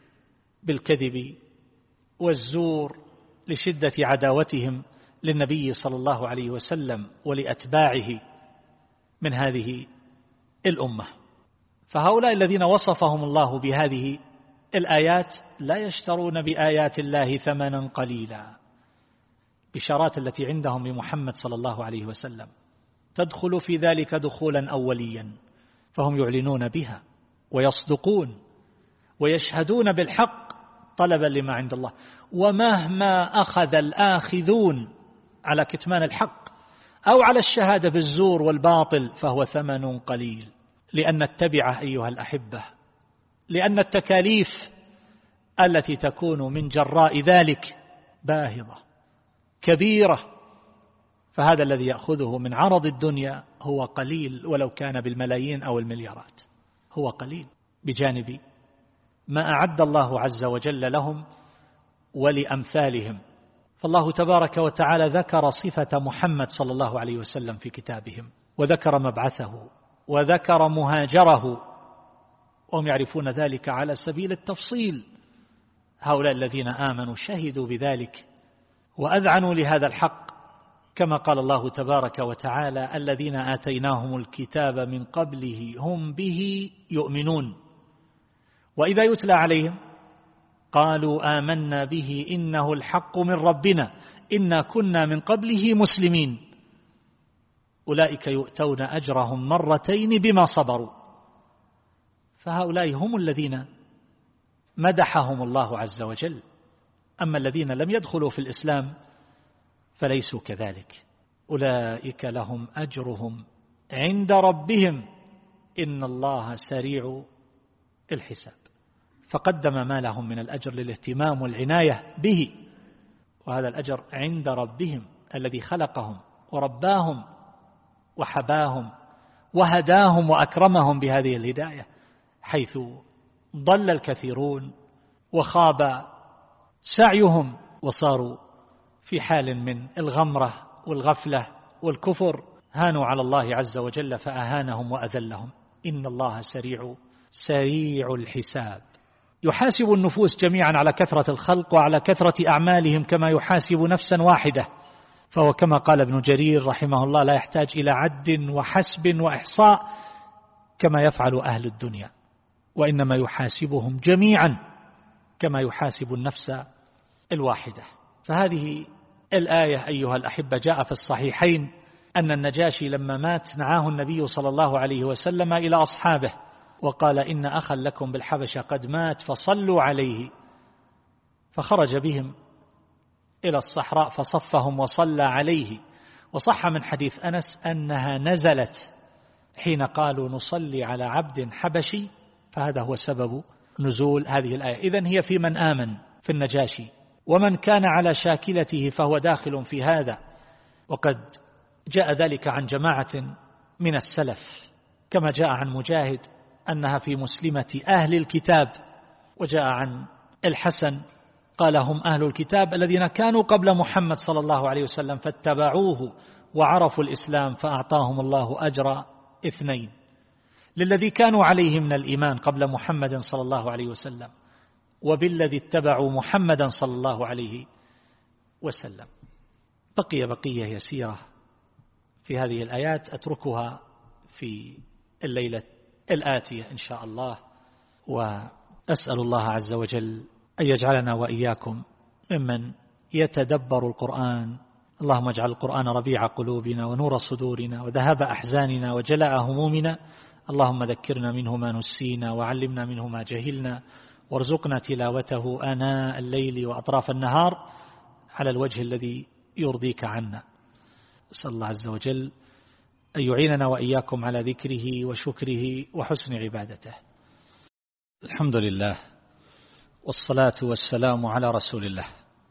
بالكذب والزور لشدة عداوتهم للنبي صلى الله عليه وسلم ولأتباعه من هذه الأمة. فهؤلاء الذين وصفهم الله بهذه الآيات لا يشترون بآيات الله ثمنا قليلا، بشارات التي عندهم بمحمد صلى الله عليه وسلم تدخل في ذلك دخولا أوليا، فهم يعلنون بها ويصدقون ويشهدون بالحق طلبا لما عند الله. ومهما أخذ الآخذون على كتمان الحق أو على الشهادة بالزور والباطل فهو ثمن قليل، لأن التبعة أيها الأحبة، لأن التكاليف التي تكون من جراء ذلك باهظة كبيرة، فهذا الذي يأخذه من عرض الدنيا هو قليل ولو كان بالملايين أو المليارات، هو قليل بجانب ما أعد الله عز وجل لهم ولأمثالهم. فالله تبارك وتعالى ذكر صفة محمد صلى الله عليه وسلم في كتابهم، وذكر مبعثه، وذكر مهاجره، وهم يعرفون ذلك على سبيل التفصيل. هؤلاء الذين آمنوا شهدوا بذلك وأذعنوا لهذا الحق، كما قال الله تبارك وتعالى: الذين آتيناهم الكتاب من قبله هم به يؤمنون وإذا يتلى عليهم قالوا آمنا به إنه الحق من ربنا إنا كنا من قبله مسلمين أولئك يؤتون أجرهم مرتين بما صبروا. فهؤلاء هم الذين مدحهم الله عز وجل. أما الذين لم يدخلوا في الإسلام فليسوا كذلك، أولئك لهم أجرهم عند ربهم إن الله سريع الحساب. فقدم ما لهم من الأجر للاهتمام والعناية به، وهذا الأجر عند ربهم الذي خلقهم ورباهم وحباهم وهداهم وأكرمهم بهذه الهداية، حيث ضل الكثيرون وخاب سعيهم وصاروا في حال من الغمرة والغفلة والكفر، هانوا على الله عز وجل فأهانهم وأذلهم. إن الله سريع سريع الحساب، يحاسب النفوس جميعا على كثرة الخلق وعلى كثرة أعمالهم كما يحاسب نفسا واحدة. فهو كما قال ابن جرير رحمه الله: لا يحتاج إلى عد وحسب وإحصاء كما يفعل أهل الدنيا، وإنما يحاسبهم جميعا كما يحاسب النفس الواحدة. فهذه الآية أيها الأحبة جاء في الصحيحين أن النجاشي لما مات نعاه النبي صلى الله عليه وسلم إلى أصحابه وقال: إن أخا لكم بالحبشة قد مات فصلوا عليه. فخرج بهم إلى الصحراء فصفهم وصلى عليه. وصح من حديث أنس أنها نزلت حين قالوا نصلي على عبد حبشي، فهذا هو سبب نزول هذه الآية. إذن هي في من آمن في النجاشي، ومن كان على شاكلته فهو داخل في هذا. وقد جاء ذلك عن جماعة من السلف، كما جاء عن مجاهد أنها في مسلمة أهل الكتاب، وجاء عن الحسن قال: هم أهل الكتاب الذين كانوا قبل محمد صلى الله عليه وسلم فاتبعوه وعرفوا الإسلام فأعطاهم الله أجر اثنين، للذي كانوا عليه من الإيمان قبل محمد صلى الله عليه وسلم، وبالذي اتبعوا محمدا صلى الله عليه وسلم. بقي بقية يسيرة في هذه الآيات أتركها في الليلة الآتية إن شاء الله، وأسأل الله عز وجل أن يجعلنا وإياكم ممن يتدبر القرآن. اللهم اجعل القرآن ربيع قلوبنا ونور صدورنا وذهاب أحزاننا وجلاء همومنا. اللهم ذكرنا منه ما نسينا وعلمنا منه ما جهلنا، وارزقنا تلاوته آناء الليل وأطراف النهار على الوجه الذي يرضيك عنا. أسأل الله عز وجل أن يعيننا وإياكم على ذكره وشكره وحسن عبادته. الحمد لله والصلاة والسلام على رسول الله،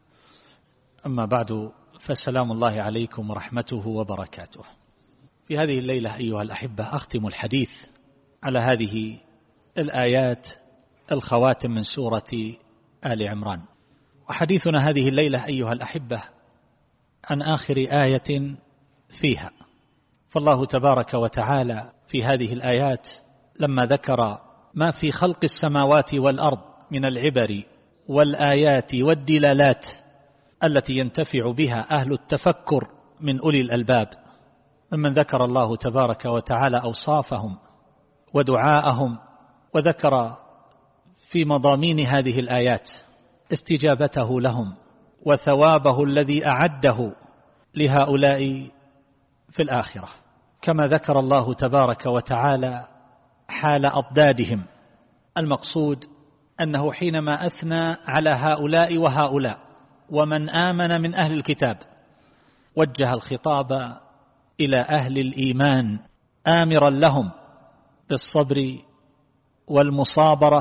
أما بعد، فسلام الله عليكم ورحمته وبركاته. في هذه الليلة أيها الأحبة أختم الحديث على هذه الآيات الخواتم من سورة آل عمران. وحديثنا هذه الليلة أيها الأحبة عن آخر آية فيها. فالله تبارك وتعالى في هذه الآيات لما ذكر ما في خلق السماوات والأرض من العبر والآيات والدلالات التي ينتفع بها أهل التفكر من أولي الألباب، ممن ذكر الله تبارك وتعالى أوصافهم ودعاءهم، وذكر في مضامين هذه الآيات استجابته لهم وثوابه الذي أعده لهؤلاء في الآخرة، كما ذكر الله تبارك وتعالى حال أضدادهم. المقصود أنه حينما أثنى على هؤلاء وهؤلاء ومن آمن من أهل الكتاب وجه الخطاب إلى أهل الإيمان آمرا لهم بالصبر والمصابرة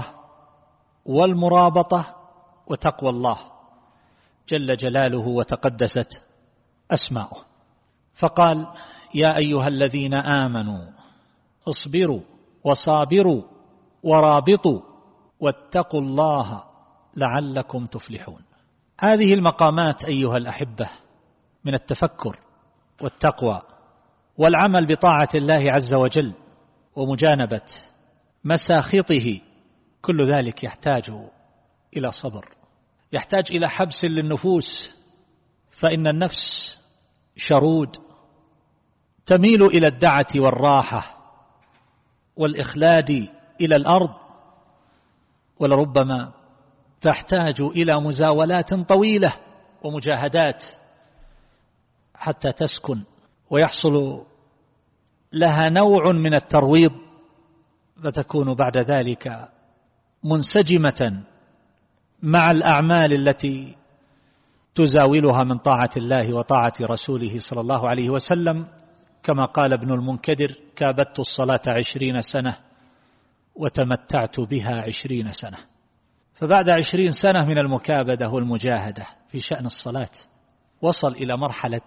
والمرابطة وتقوى الله جل جلاله وتقدست أسماؤه، فقال: يا أيها الذين آمنوا اصبروا وصابروا ورابطوا واتقوا الله لعلكم تفلحون. هذه المقامات أيها الأحبة من التفكر والتقوى والعمل بطاعة الله عز وجل ومجانبة مساخطه، كل ذلك يحتاج إلى صبر، يحتاج إلى حبس للنفوس، فإن النفس شرود تميل إلى الدعة والراحة والإخلاد إلى الأرض، ولربما تحتاج إلى مزاولات طويلة ومجاهدات حتى تسكن ويحصل لها نوع من الترويض، فتكون بعد ذلك منسجمة مع الأعمال التي تزاولها من طاعة الله وطاعة رسوله صلى الله عليه وسلم، كما قال ابن المنكدر: كابدت الصلاة عشرين سنة وتمتعت بها عشرين سنة. فبعد عشرين سنة من المكابدة والمجاهدة في شأن الصلاة وصل إلى مرحلة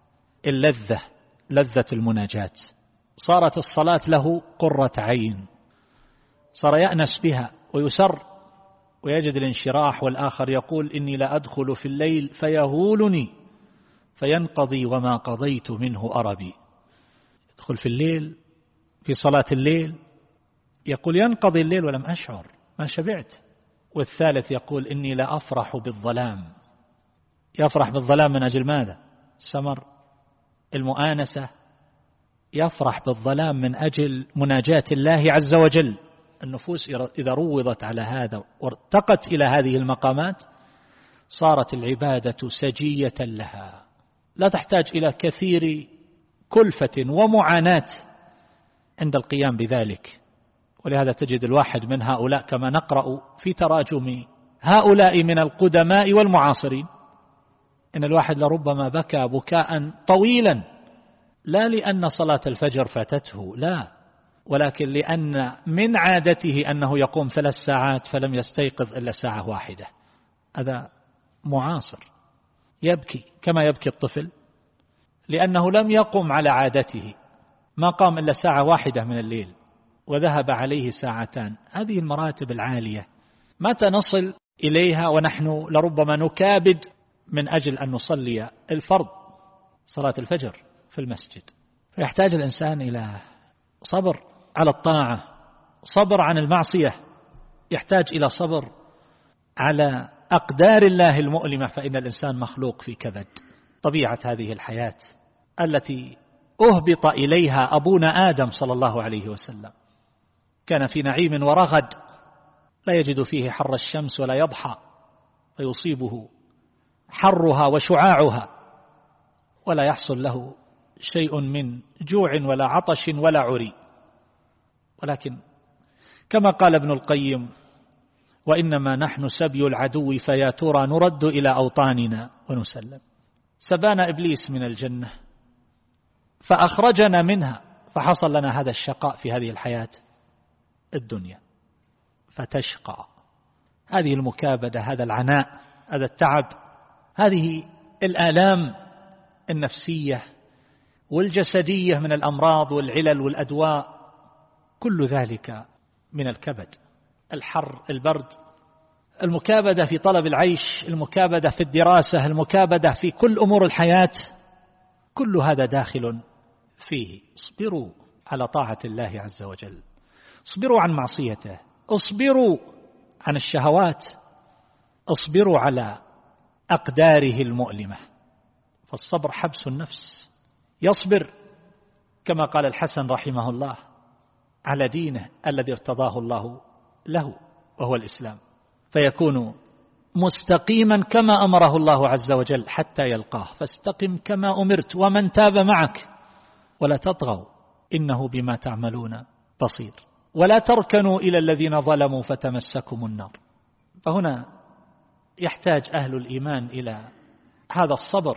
اللذة، لذة المناجاة، صارت الصلاة له قرة عين، صار يأنس بها ويسر ويجد الانشراح. والآخر يقول: إني لا أدخل في الليل فيهولني فينقضي وما قضيت منه أربي. يدخل في الليل في صلاة الليل يقول: ينقضي الليل ولم أشعر، ما شبعت. والثالث يقول: إني لا أفرح بالظلام. يفرح بالظلام من أجل ماذا؟ السمر، المؤانسة. يفرح بالظلام من أجل مناجاة الله عز وجل. النفوس إذا روضت على هذا وارتقت إلى هذه المقامات صارت العبادة سجية لها، لا تحتاج إلى كثير كلفة ومعاناة عند القيام بذلك. ولهذا تجد الواحد من هؤلاء كما نقرأ في تراجم هؤلاء من القدماء والمعاصرين، إن الواحد لربما بكى بكاء طويلا، لا لأن صلاة الفجر فاتته، لا، ولكن لأن من عادته أنه يقوم ثلاث ساعات فلم يستيقظ إلا ساعة واحدة. هذا معاصر يبكي كما يبكي الطفل، لأنه لم يقم على عادته، ما قام إلا ساعة واحدة من الليل وذهب عليه ساعتان. هذه المراتب العالية متى نصل إليها ونحن لربما نكابد من أجل أن نصلي الفرض صلاة الفجر في المسجد؟ فيحتاج الإنسان إلى صبر على الطاعة، صبر عن المعصية، يحتاج إلى صبر على أقدار الله المؤلمة، فإن الإنسان مخلوق في كبد. طبيعة هذه الحياة التي أهبط إليها أبونا آدم صلى الله عليه وسلم كان في نعيم ورغد، لا يجد فيه حر الشمس ولا يضحى فيصيبه حرها وشعاعها، ولا يحصل له شيء من جوع ولا عطش ولا عري. ولكن كما قال ابن القيم: وإنما نحن سبي العدو فيا ترى نرد إلى أوطاننا ونسلم. سبانا إبليس من الجنة فأخرجنا منها، فحصل لنا هذا الشقاء في هذه الحياة الدنيا، فتشقى. هذه المكابدة، هذا العناء، هذا التعب، هذه الآلام النفسية والجسدية من الأمراض والعلل والأدواء، كل ذلك من الكبد. الحر، البرد، المكابدة في طلب العيش، المكابدة في الدراسة، المكابدة في كل أمور الحياة، كل هذا داخل فيه. اصبروا على طاعة الله عز وجل، اصبروا عن معصيته، اصبروا عن الشهوات، اصبروا على أقداره المؤلمة. فالصبر حبس النفس، يصبر كما قال الحسن رحمه الله على دينه الذي ارتضاه الله له وهو الإسلام، فيكون مستقيما كما أمره الله عز وجل حتى يلقاه، فاستقم كما أمرت ومن تاب معك ولا تطغوا إنه بما تعملون بصير، ولا تركنوا إلى الذين ظلموا فتمسكم النار. فهنا يحتاج أهل الإيمان إلى هذا الصبر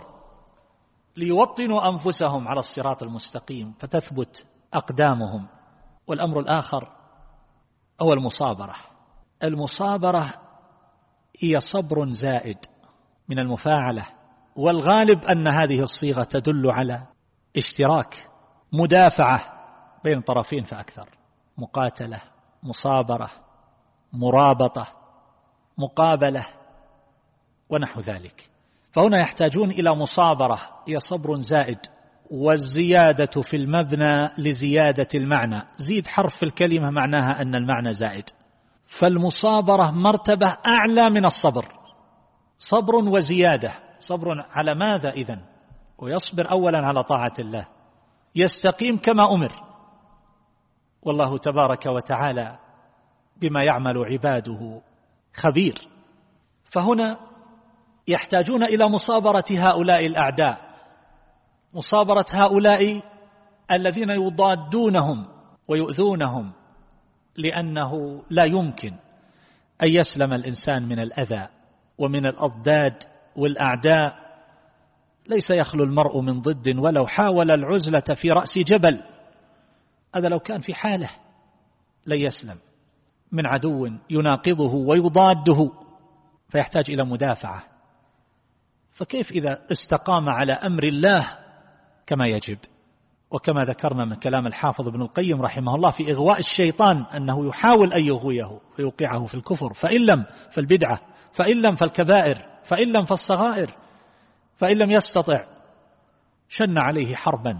ليوطنوا أنفسهم على الصراط المستقيم فتثبت أقدامهم. والأمر الآخر هو المصابرة. المصابرة هي صبر زائد من المفاعلة، والغالب أن هذه الصيغة تدل على اشتراك، مدافعة بين طرفين فأكثر، مقاتلة، مصابرة، مرابطة، مقابلة ونحو ذلك. فهنا يحتاجون إلى مصابرة هي صبر زائد، والزيادة في المبنى لزيادة المعنى، زيد حرف في الكلمة معناها أن المعنى زائد. فالمصابرة مرتبة أعلى من الصبر، صبر وزيادة. صبر على ماذا إذن؟ ويصبر أولا على طاعة الله، يستقيم كما أمر، والله تبارك وتعالى بما يعمل عباده خبير. فهنا يحتاجون إلى مصابرة هؤلاء الأعداء، مصابرة هؤلاء الذين يضادونهم ويؤذونهم، لأنه لا يمكن أن يسلم الإنسان من الأذى ومن الأضداد والأعداء. ليس يخلو المرء من ضد ولو حاول العزلة في رأس جبل، هذا لو كان في حاله لن يسلم من عدو يناقضه ويضاده، فيحتاج إلى مدافعة. فكيف إذا استقام على أمر الله كما يجب؟ وكما ذكرنا من كلام الحافظ ابن القيم رحمه الله في إغواء الشيطان أنه يحاول أن يغويه ويوقعه في الكفر، فإن لم فالبدعة، فإن لم فالكبائر، فإن لم فالصغائر، فإن لم يستطع شن عليه حربا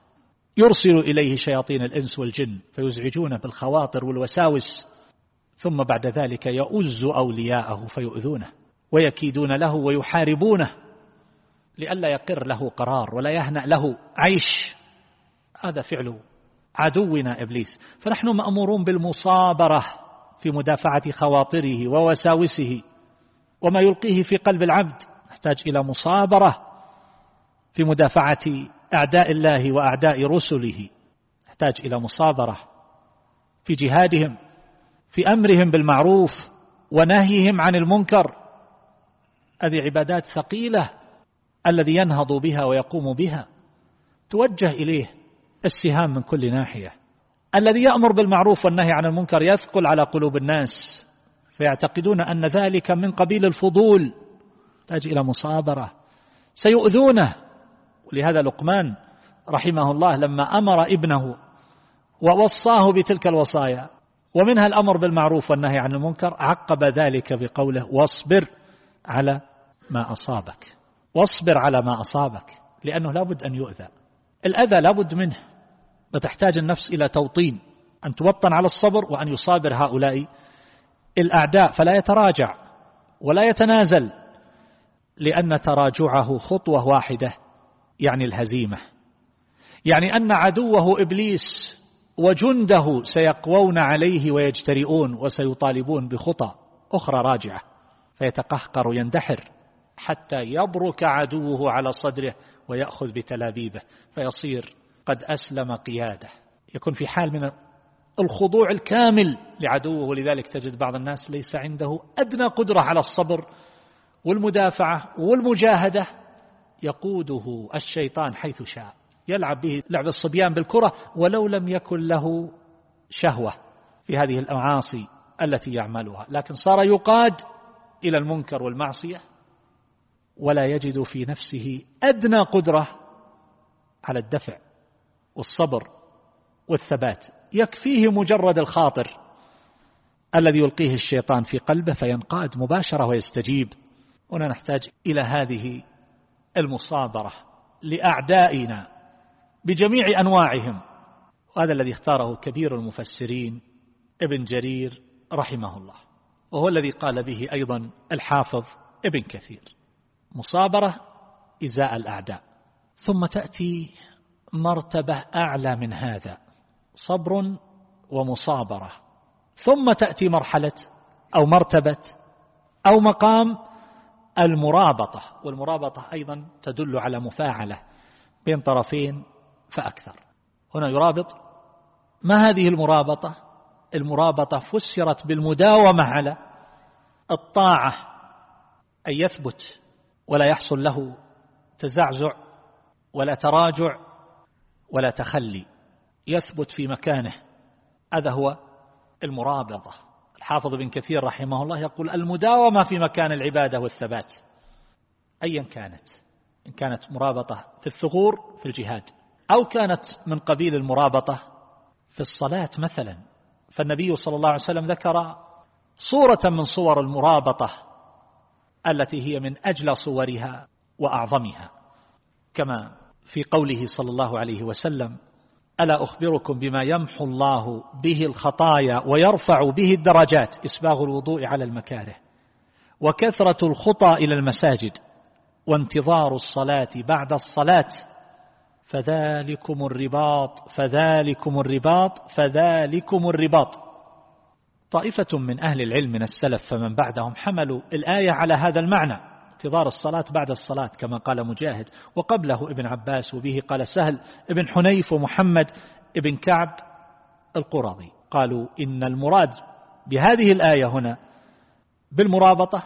يرسل إليه شياطين الإنس والجن فيزعجونه بالخواطر والوساوس، ثم بعد ذلك يؤز أولياءه فيؤذونه ويكيدون له ويحاربونه لئلا يقر له قرار ولا يهنأ له عيش. هذا فعل عدونا إبليس. فنحن مأمورون بالمصابرة في مدافعة خواطره ووساوسه وما يلقيه في قلب العبد. نحتاج إلى مصابرة في مدافعة أعداء الله وأعداء رسله، نحتاج إلى مصابرة في جهادهم، في أمرهم بالمعروف ونهيهم عن المنكر. هذه عبادات ثقيلة، الذي ينهض بها ويقوم بها توجه إليه السهام من كل ناحية. الذي يأمر بالمعروف والنهي عن المنكر يثقل على قلوب الناس فيعتقدون أن ذلك من قبيل الفضول، يحتاج إلى مصابرة، سيؤذونه. ولهذا لقمان رحمه الله لما أمر ابنه ووصاه بتلك الوصايا ومنها الأمر بالمعروف والنهي عن المنكر، عقب ذلك بقوله واصبر على ما أصابك، واصبر على ما أصابك، لأنه لابد أن يؤذى. الأذى لابد منه، وتحتاج النفس إلى توطين، أن توطن على الصبر وأن يصابر هؤلاء الأعداء، فلا يتراجع ولا يتنازل، لأن تراجعه خطوة واحدة يعني الهزيمة، يعني أن عدوه إبليس وجنده سيقوون عليه ويجترئون وسيطالبون بخطى أخرى راجعة، فيتقهقر ويندحر حتى يبرك عدوه على صدره ويأخذ بتلابيبه فيصير قد أسلم قيادة، يكون في حال من الخضوع الكامل لعدوه. ولذلك تجد بعض الناس ليس عنده أدنى قدرة على الصبر والمدافعة والمجاهدة، يقوده الشيطان حيث شاء، يلعب به لعب الصبيان بالكرة ولو لم يكن له شهوة في هذه المعاصي التي يعملها، لكن صار يقاد إلى المنكر والمعصية ولا يجد في نفسه أدنى قدرة على الدفع والصبر والثبات. يكفيه مجرد الخاطر الذي يلقيه الشيطان في قلبه فينقاد مباشرة ويستجيب. هنا نحتاج إلى هذه المصابرة لأعدائنا بجميع أنواعهم، وهذا الذي اختاره كبير المفسرين ابن جرير رحمه الله، وهو الذي قال به أيضا الحافظ ابن كثير: مصابرة إزاء الأعداء. ثم تأتي مرتبة أعلى من هذا، صبر ومصابرة. ثم تأتي مرحلة أو مرتبة أو مقام المرابطة، والمرابطة أيضا تدل على مفاعلة بين طرفين فأكثر. هنا يرابط. ما هذه المرابطة؟ المرابطة فسرت بالمداومة على الطاعة، أن يثبت ولا يحصل له تزعزع ولا تراجع ولا تخلي، يثبت في مكانه. هذا هو المرابطة. الحافظ بن كثير رحمه الله يقول المداومة في مكان العبادة والثبات أيا كانت، إن كانت مرابطة في الثغور في الجهاد، أو كانت من قبيل المرابطة في الصلاة مثلا. فالنبي صلى الله عليه وسلم ذكر صورة من صور المرابطة التي هي من أجل صورها وأعظمها، كما في قوله صلى الله عليه وسلم: ألا أخبركم بما يمحو الله به الخطايا ويرفع به الدرجات؟ إسباغ الوضوء على المكاره، وكثرة الخطى إلى المساجد، وانتظار الصلاة بعد الصلاة، فذلكم الرباط فذلكم الرباط فذلكم الرباط. طائفة من أهل العلم من السلف فمن بعدهم حملوا الآية على هذا المعنى، انتظار الصلاة بعد الصلاة، كما قال مجاهد، وقبله ابن عباس، وبه قال سهل ابن حنيف ومحمد ابن كعب القرظي. قالوا إن المراد بهذه الآية هنا بالمرابطة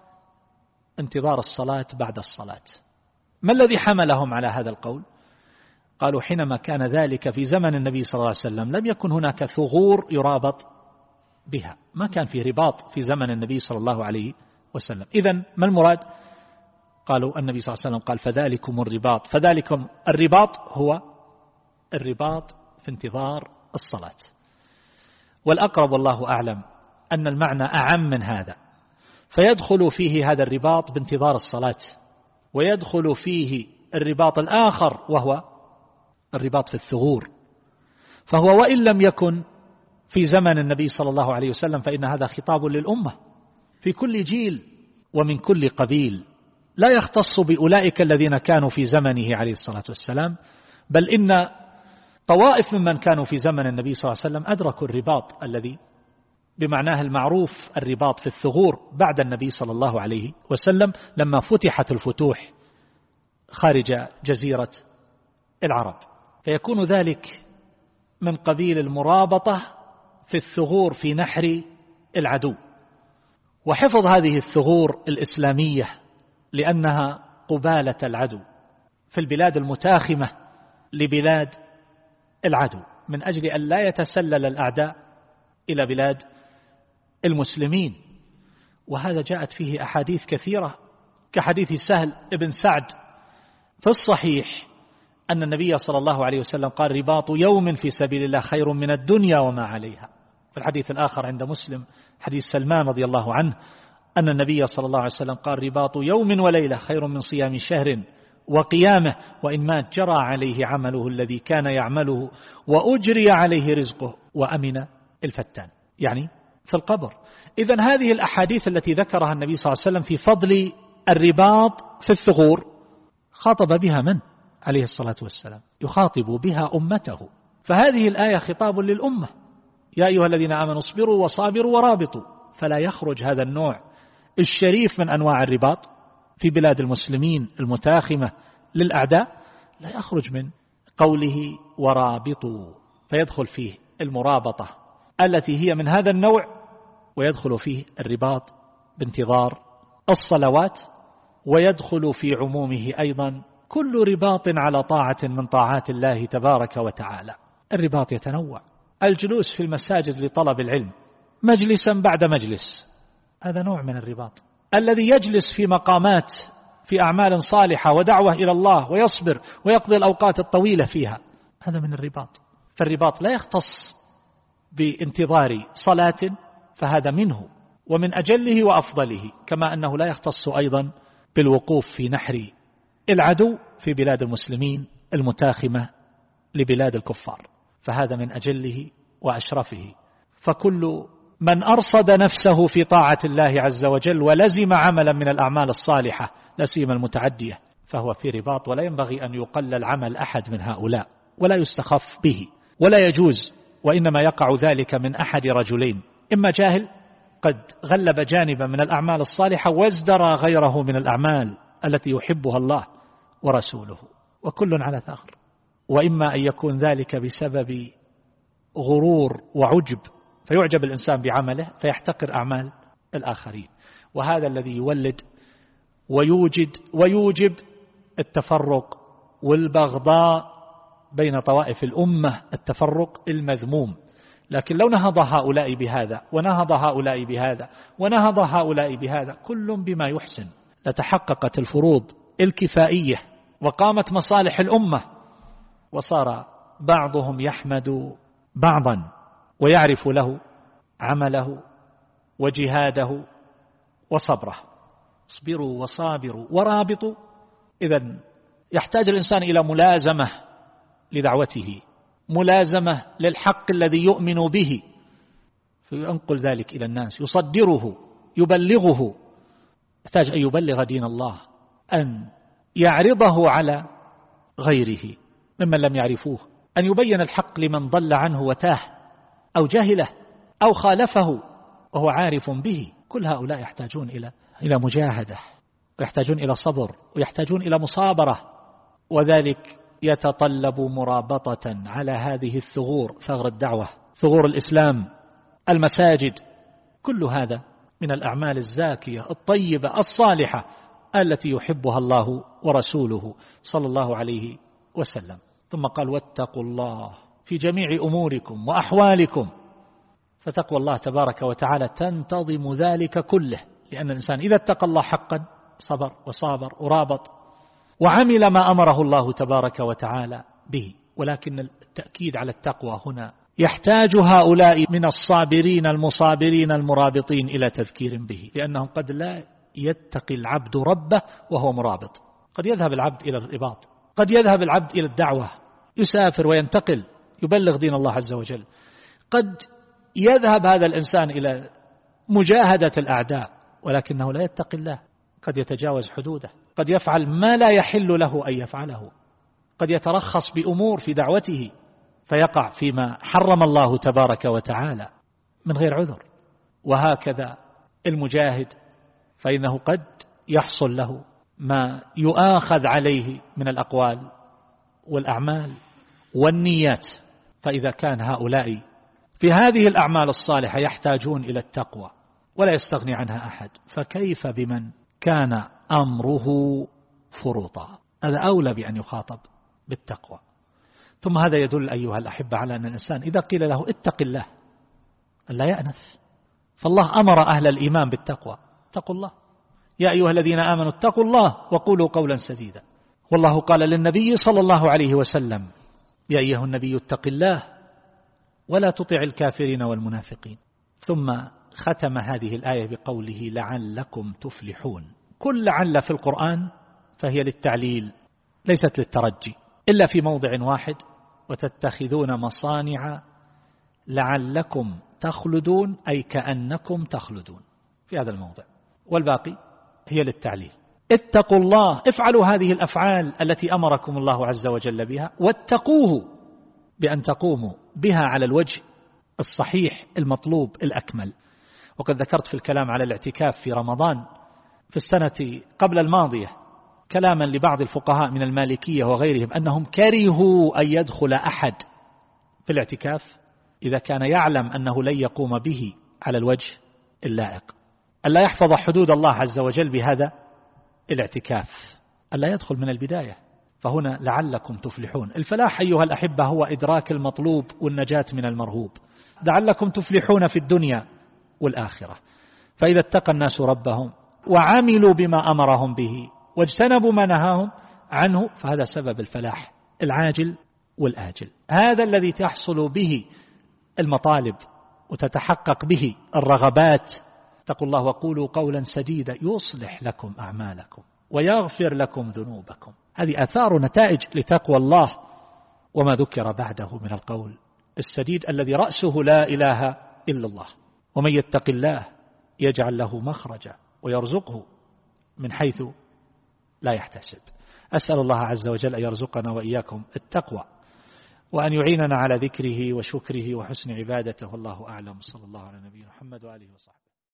انتظار الصلاة بعد الصلاة. ما الذي حملهم على هذا القول؟ قالوا حينما كان ذلك في زمن النبي صلى الله عليه وسلم لم يكن هناك ثغور يرابط بها، ما كان في رباط في زمن النبي صلى الله عليه وسلم. إذن ما المراد؟ قالوا النبي صلى الله عليه وسلم قال فذلكم الرباط، فذلكم الرباط هو الرباط في انتظار الصلاة. والأقرب والله أعلم أن المعنى أعم من هذا، فيدخل فيه هذا الرباط بانتظار الصلاة، ويدخل فيه الرباط الآخر وهو الرباط في الثغور. فهو وإن لم يكن في زمن النبي صلى الله عليه وسلم فإن هذا خطاب للأمة في كل جيل ومن كل قبيل، لا يختص بأولئك الذين كانوا في زمنه عليه الصلاة والسلام، بل إن طوائف ممن كانوا في زمن النبي صلى الله عليه وسلم أدركوا الرباط الذي بمعناه المعروف، الرباط في الثغور، بعد النبي صلى الله عليه وسلم لما فتحت الفتوح خارج جزيرة العرب. فيكون ذلك من قبيل المرابطة في الثغور في نحر العدو، وحفظ هذه الثغور الإسلامية لأنها قبالة العدو في البلاد المتاخمة لبلاد العدو، من أجل أن لا يتسلل الأعداء إلى بلاد المسلمين. وهذا جاءت فيه أحاديث كثيرة، كحديث سهل ابن سعد في الصحيح أن النبي صلى الله عليه وسلم قال رباط يوم في سبيل الله خير من الدنيا وما عليها. في الحديث الآخر عند مسلم حديث سلمان رضي الله عنه أن النبي صلى الله عليه وسلم قال رباط يوم وليلة خير من صيام شهر وقيامه، وإن مات جرى عليه عمله الذي كان يعمله وأجري عليه رزقه وأمن الفتان، يعني في القبر. إذن هذه الأحاديث التي ذكرها النبي صلى الله عليه وسلم في فضل الرباط في الثغور خاطب بها من؟ عليه الصلاة والسلام يخاطب بها أمته. فهذه الآية خطاب للأمة: يا أيها الذين آمنوا اصبروا وصابروا ورابطوا. فلا يخرج هذا النوع الشريف من أنواع الرباط في بلاد المسلمين المتاخمة للأعداء، لا يخرج من قوله ورابطوا، فيدخل فيه المرابطة التي هي من هذا النوع، ويدخل فيه الرباط بانتظار الصلوات، ويدخل في عمومه أيضا كل رباط على طاعة من طاعات الله تبارك وتعالى. الرباط يتنوع: الجلوس في المساجد لطلب العلم مجلسا بعد مجلس، هذا نوع من الرباط. الذي يجلس في مقامات في أعمال صالحة ودعوة إلى الله ويصبر ويقضي الأوقات الطويلة فيها، هذا من الرباط. فالرباط لا يختص بانتظار صلاة، فهذا منه ومن أجله وأفضله، كما أنه لا يختص أيضا بالوقوف في نحر العدو في بلاد المسلمين المتاخمة لبلاد الكفار، فهذا من أجله وأشرفه. فكل من أرصد نفسه في طاعة الله عز وجل ولزم عملا من الأعمال الصالحة لا سيما المتعدية فهو في رباط، ولا ينبغي أن يقلل عمل أحد من هؤلاء ولا يستخف به ولا يجوز، وإنما يقع ذلك من أحد رجلين: إما جاهل قد غلب جانبا من الأعمال الصالحة وازدرى غيره من الأعمال التي يحبها الله ورسوله، وكل على ثغر. وإما أن يكون ذلك بسبب غرور وعجب فيعجب الإنسان بعمله فيحتقر أعمال الآخرين، وهذا الذي يولد ويوجد ويوجب التفرق والبغضاء بين طوائف الأمة، التفرق المذموم. لكن لو نهض هؤلاء بهذا ونهض هؤلاء بهذا ونهض هؤلاء بهذا كل بما يحسن لتحققت الفروض الكفائية وقامت مصالح الأمة، وصار بعضهم يحمد بعضا ويعرف له عمله وجهاده وصبره. اصبروا وصابروا ورابطوا. إذن يحتاج الإنسان إلى ملازمة لدعوته، ملازمة للحق الذي يؤمن به، فينقل ذلك إلى الناس، يصدره، يبلغه. يحتاج أن يبلغ دين الله، أن يعرضه على غيره ممن لم يعرفوه، أن يبين الحق لمن ضل عنه وتاه أو جهله أو خالفه وهو عارف به. كل هؤلاء يحتاجون إلى إلى مجاهدة، ويحتاجون إلى صبر، ويحتاجون إلى مصابرة، وذلك يتطلب مرابطة على هذه الثغور، ثغر الدعوة، ثغور الإسلام، المساجد. كل هذا من الأعمال الزاكية الطيبة الصالحة التي يحبها الله ورسوله صلى الله عليه وسلم. ثم قال واتقوا الله في جميع أموركم وأحوالكم. فتقوى الله تبارك وتعالى تنتظم ذلك كله، لأن الإنسان إذا اتقى الله حقا صبر وصابر ورابط وعمل ما أمره الله تبارك وتعالى به. ولكن التأكيد على التقوى هنا يحتاج هؤلاء من الصابرين المصابرين المرابطين إلى تذكير به، لأنهم قد لا يتقي العبد ربه وهو مرابط. قد يذهب العبد إلى الرباط، قد يذهب العبد إلى الدعوة، يسافر وينتقل يبلغ دين الله عز وجل. قد يذهب هذا الإنسان إلى مجاهدة الأعداء ولكنه لا يتقي الله، قد يتجاوز حدوده، قد يفعل ما لا يحل له أن يفعله، قد يترخص بأمور في دعوته فيقع فيما حرم الله تبارك وتعالى من غير عذر. وهكذا المجاهد فإنه قد يحصل له ما يؤاخذ عليه من الأقوال والأعمال والنيات. فإذا كان هؤلاء في هذه الأعمال الصالحة يحتاجون إلى التقوى ولا يستغني عنها أحد، فكيف بمن كان أمره فرطا؟ هذا أولى بأن يخاطب بالتقوى. ثم هذا يدل أيها الأحبة على أن الإنسان إذا قيل له اتق الله لا يأنف، فالله أمر أهل الإيمان بالتقوى، اتقوا الله يا أيها الذين آمنوا اتقوا الله وقولوا قولا سديدا. والله قال للنبي صلى الله عليه وسلم يا أيها النبي اتق الله ولا تطع الكافرين والمنافقين. ثم ختم هذه الآية بقوله لعلكم تفلحون. كل لعل في القرآن فهي للتعليل ليست للترجي، إلا في موضع واحد وتتخذون مصانع لعلكم تخلدون، أي كأنكم تخلدون في هذا الموضع، والباقي هي للتعليل. اتقوا الله، افعلوا هذه الأفعال التي أمركم الله عز وجل بها، واتقوه بأن تقوموا بها على الوجه الصحيح المطلوب الأكمل. وقد ذكرت في الكلام على الاعتكاف في رمضان في السنة قبل الماضية كلاما لبعض الفقهاء من المالكية وغيرهم أنهم كرهوا أن يدخل أحد في الاعتكاف إذا كان يعلم أنه لن يقوم به على الوجه اللائق، ألا يحفظ حدود الله عز وجل بهذا الاعتكاف، ألا يدخل من البداية. فهنا لعلكم تفلحون. الفلاح أيها الأحبة هو إدراك المطلوب والنجاة من المرهوب. لعلكم تفلحون في الدنيا والآخرة. فإذا اتقى الناس ربهم وعملوا بما أمرهم به واجتنبوا ما نهاهم عنه فهذا سبب الفلاح العاجل والآجل. هذا الذي تحصل به المطالب وتتحقق به الرغبات. اتقوا الله وقولوا قولا سديدا يصلح لكم أعمالكم ويغفر لكم ذنوبكم. هذه آثار نتائج لتقوى الله وما ذكر بعده من القول السديد الذي رأسه لا إله إلا الله. ومن يتق الله يجعل له مخرجا ويرزقه من حيث لا يحتسب. أسأل الله عز وجل أن يرزقنا وإياكم التقوى وأن يعيننا على ذكره وشكره وحسن عبادته. والله أعلم. صلى الله على نبينا محمد وآله وصحبه.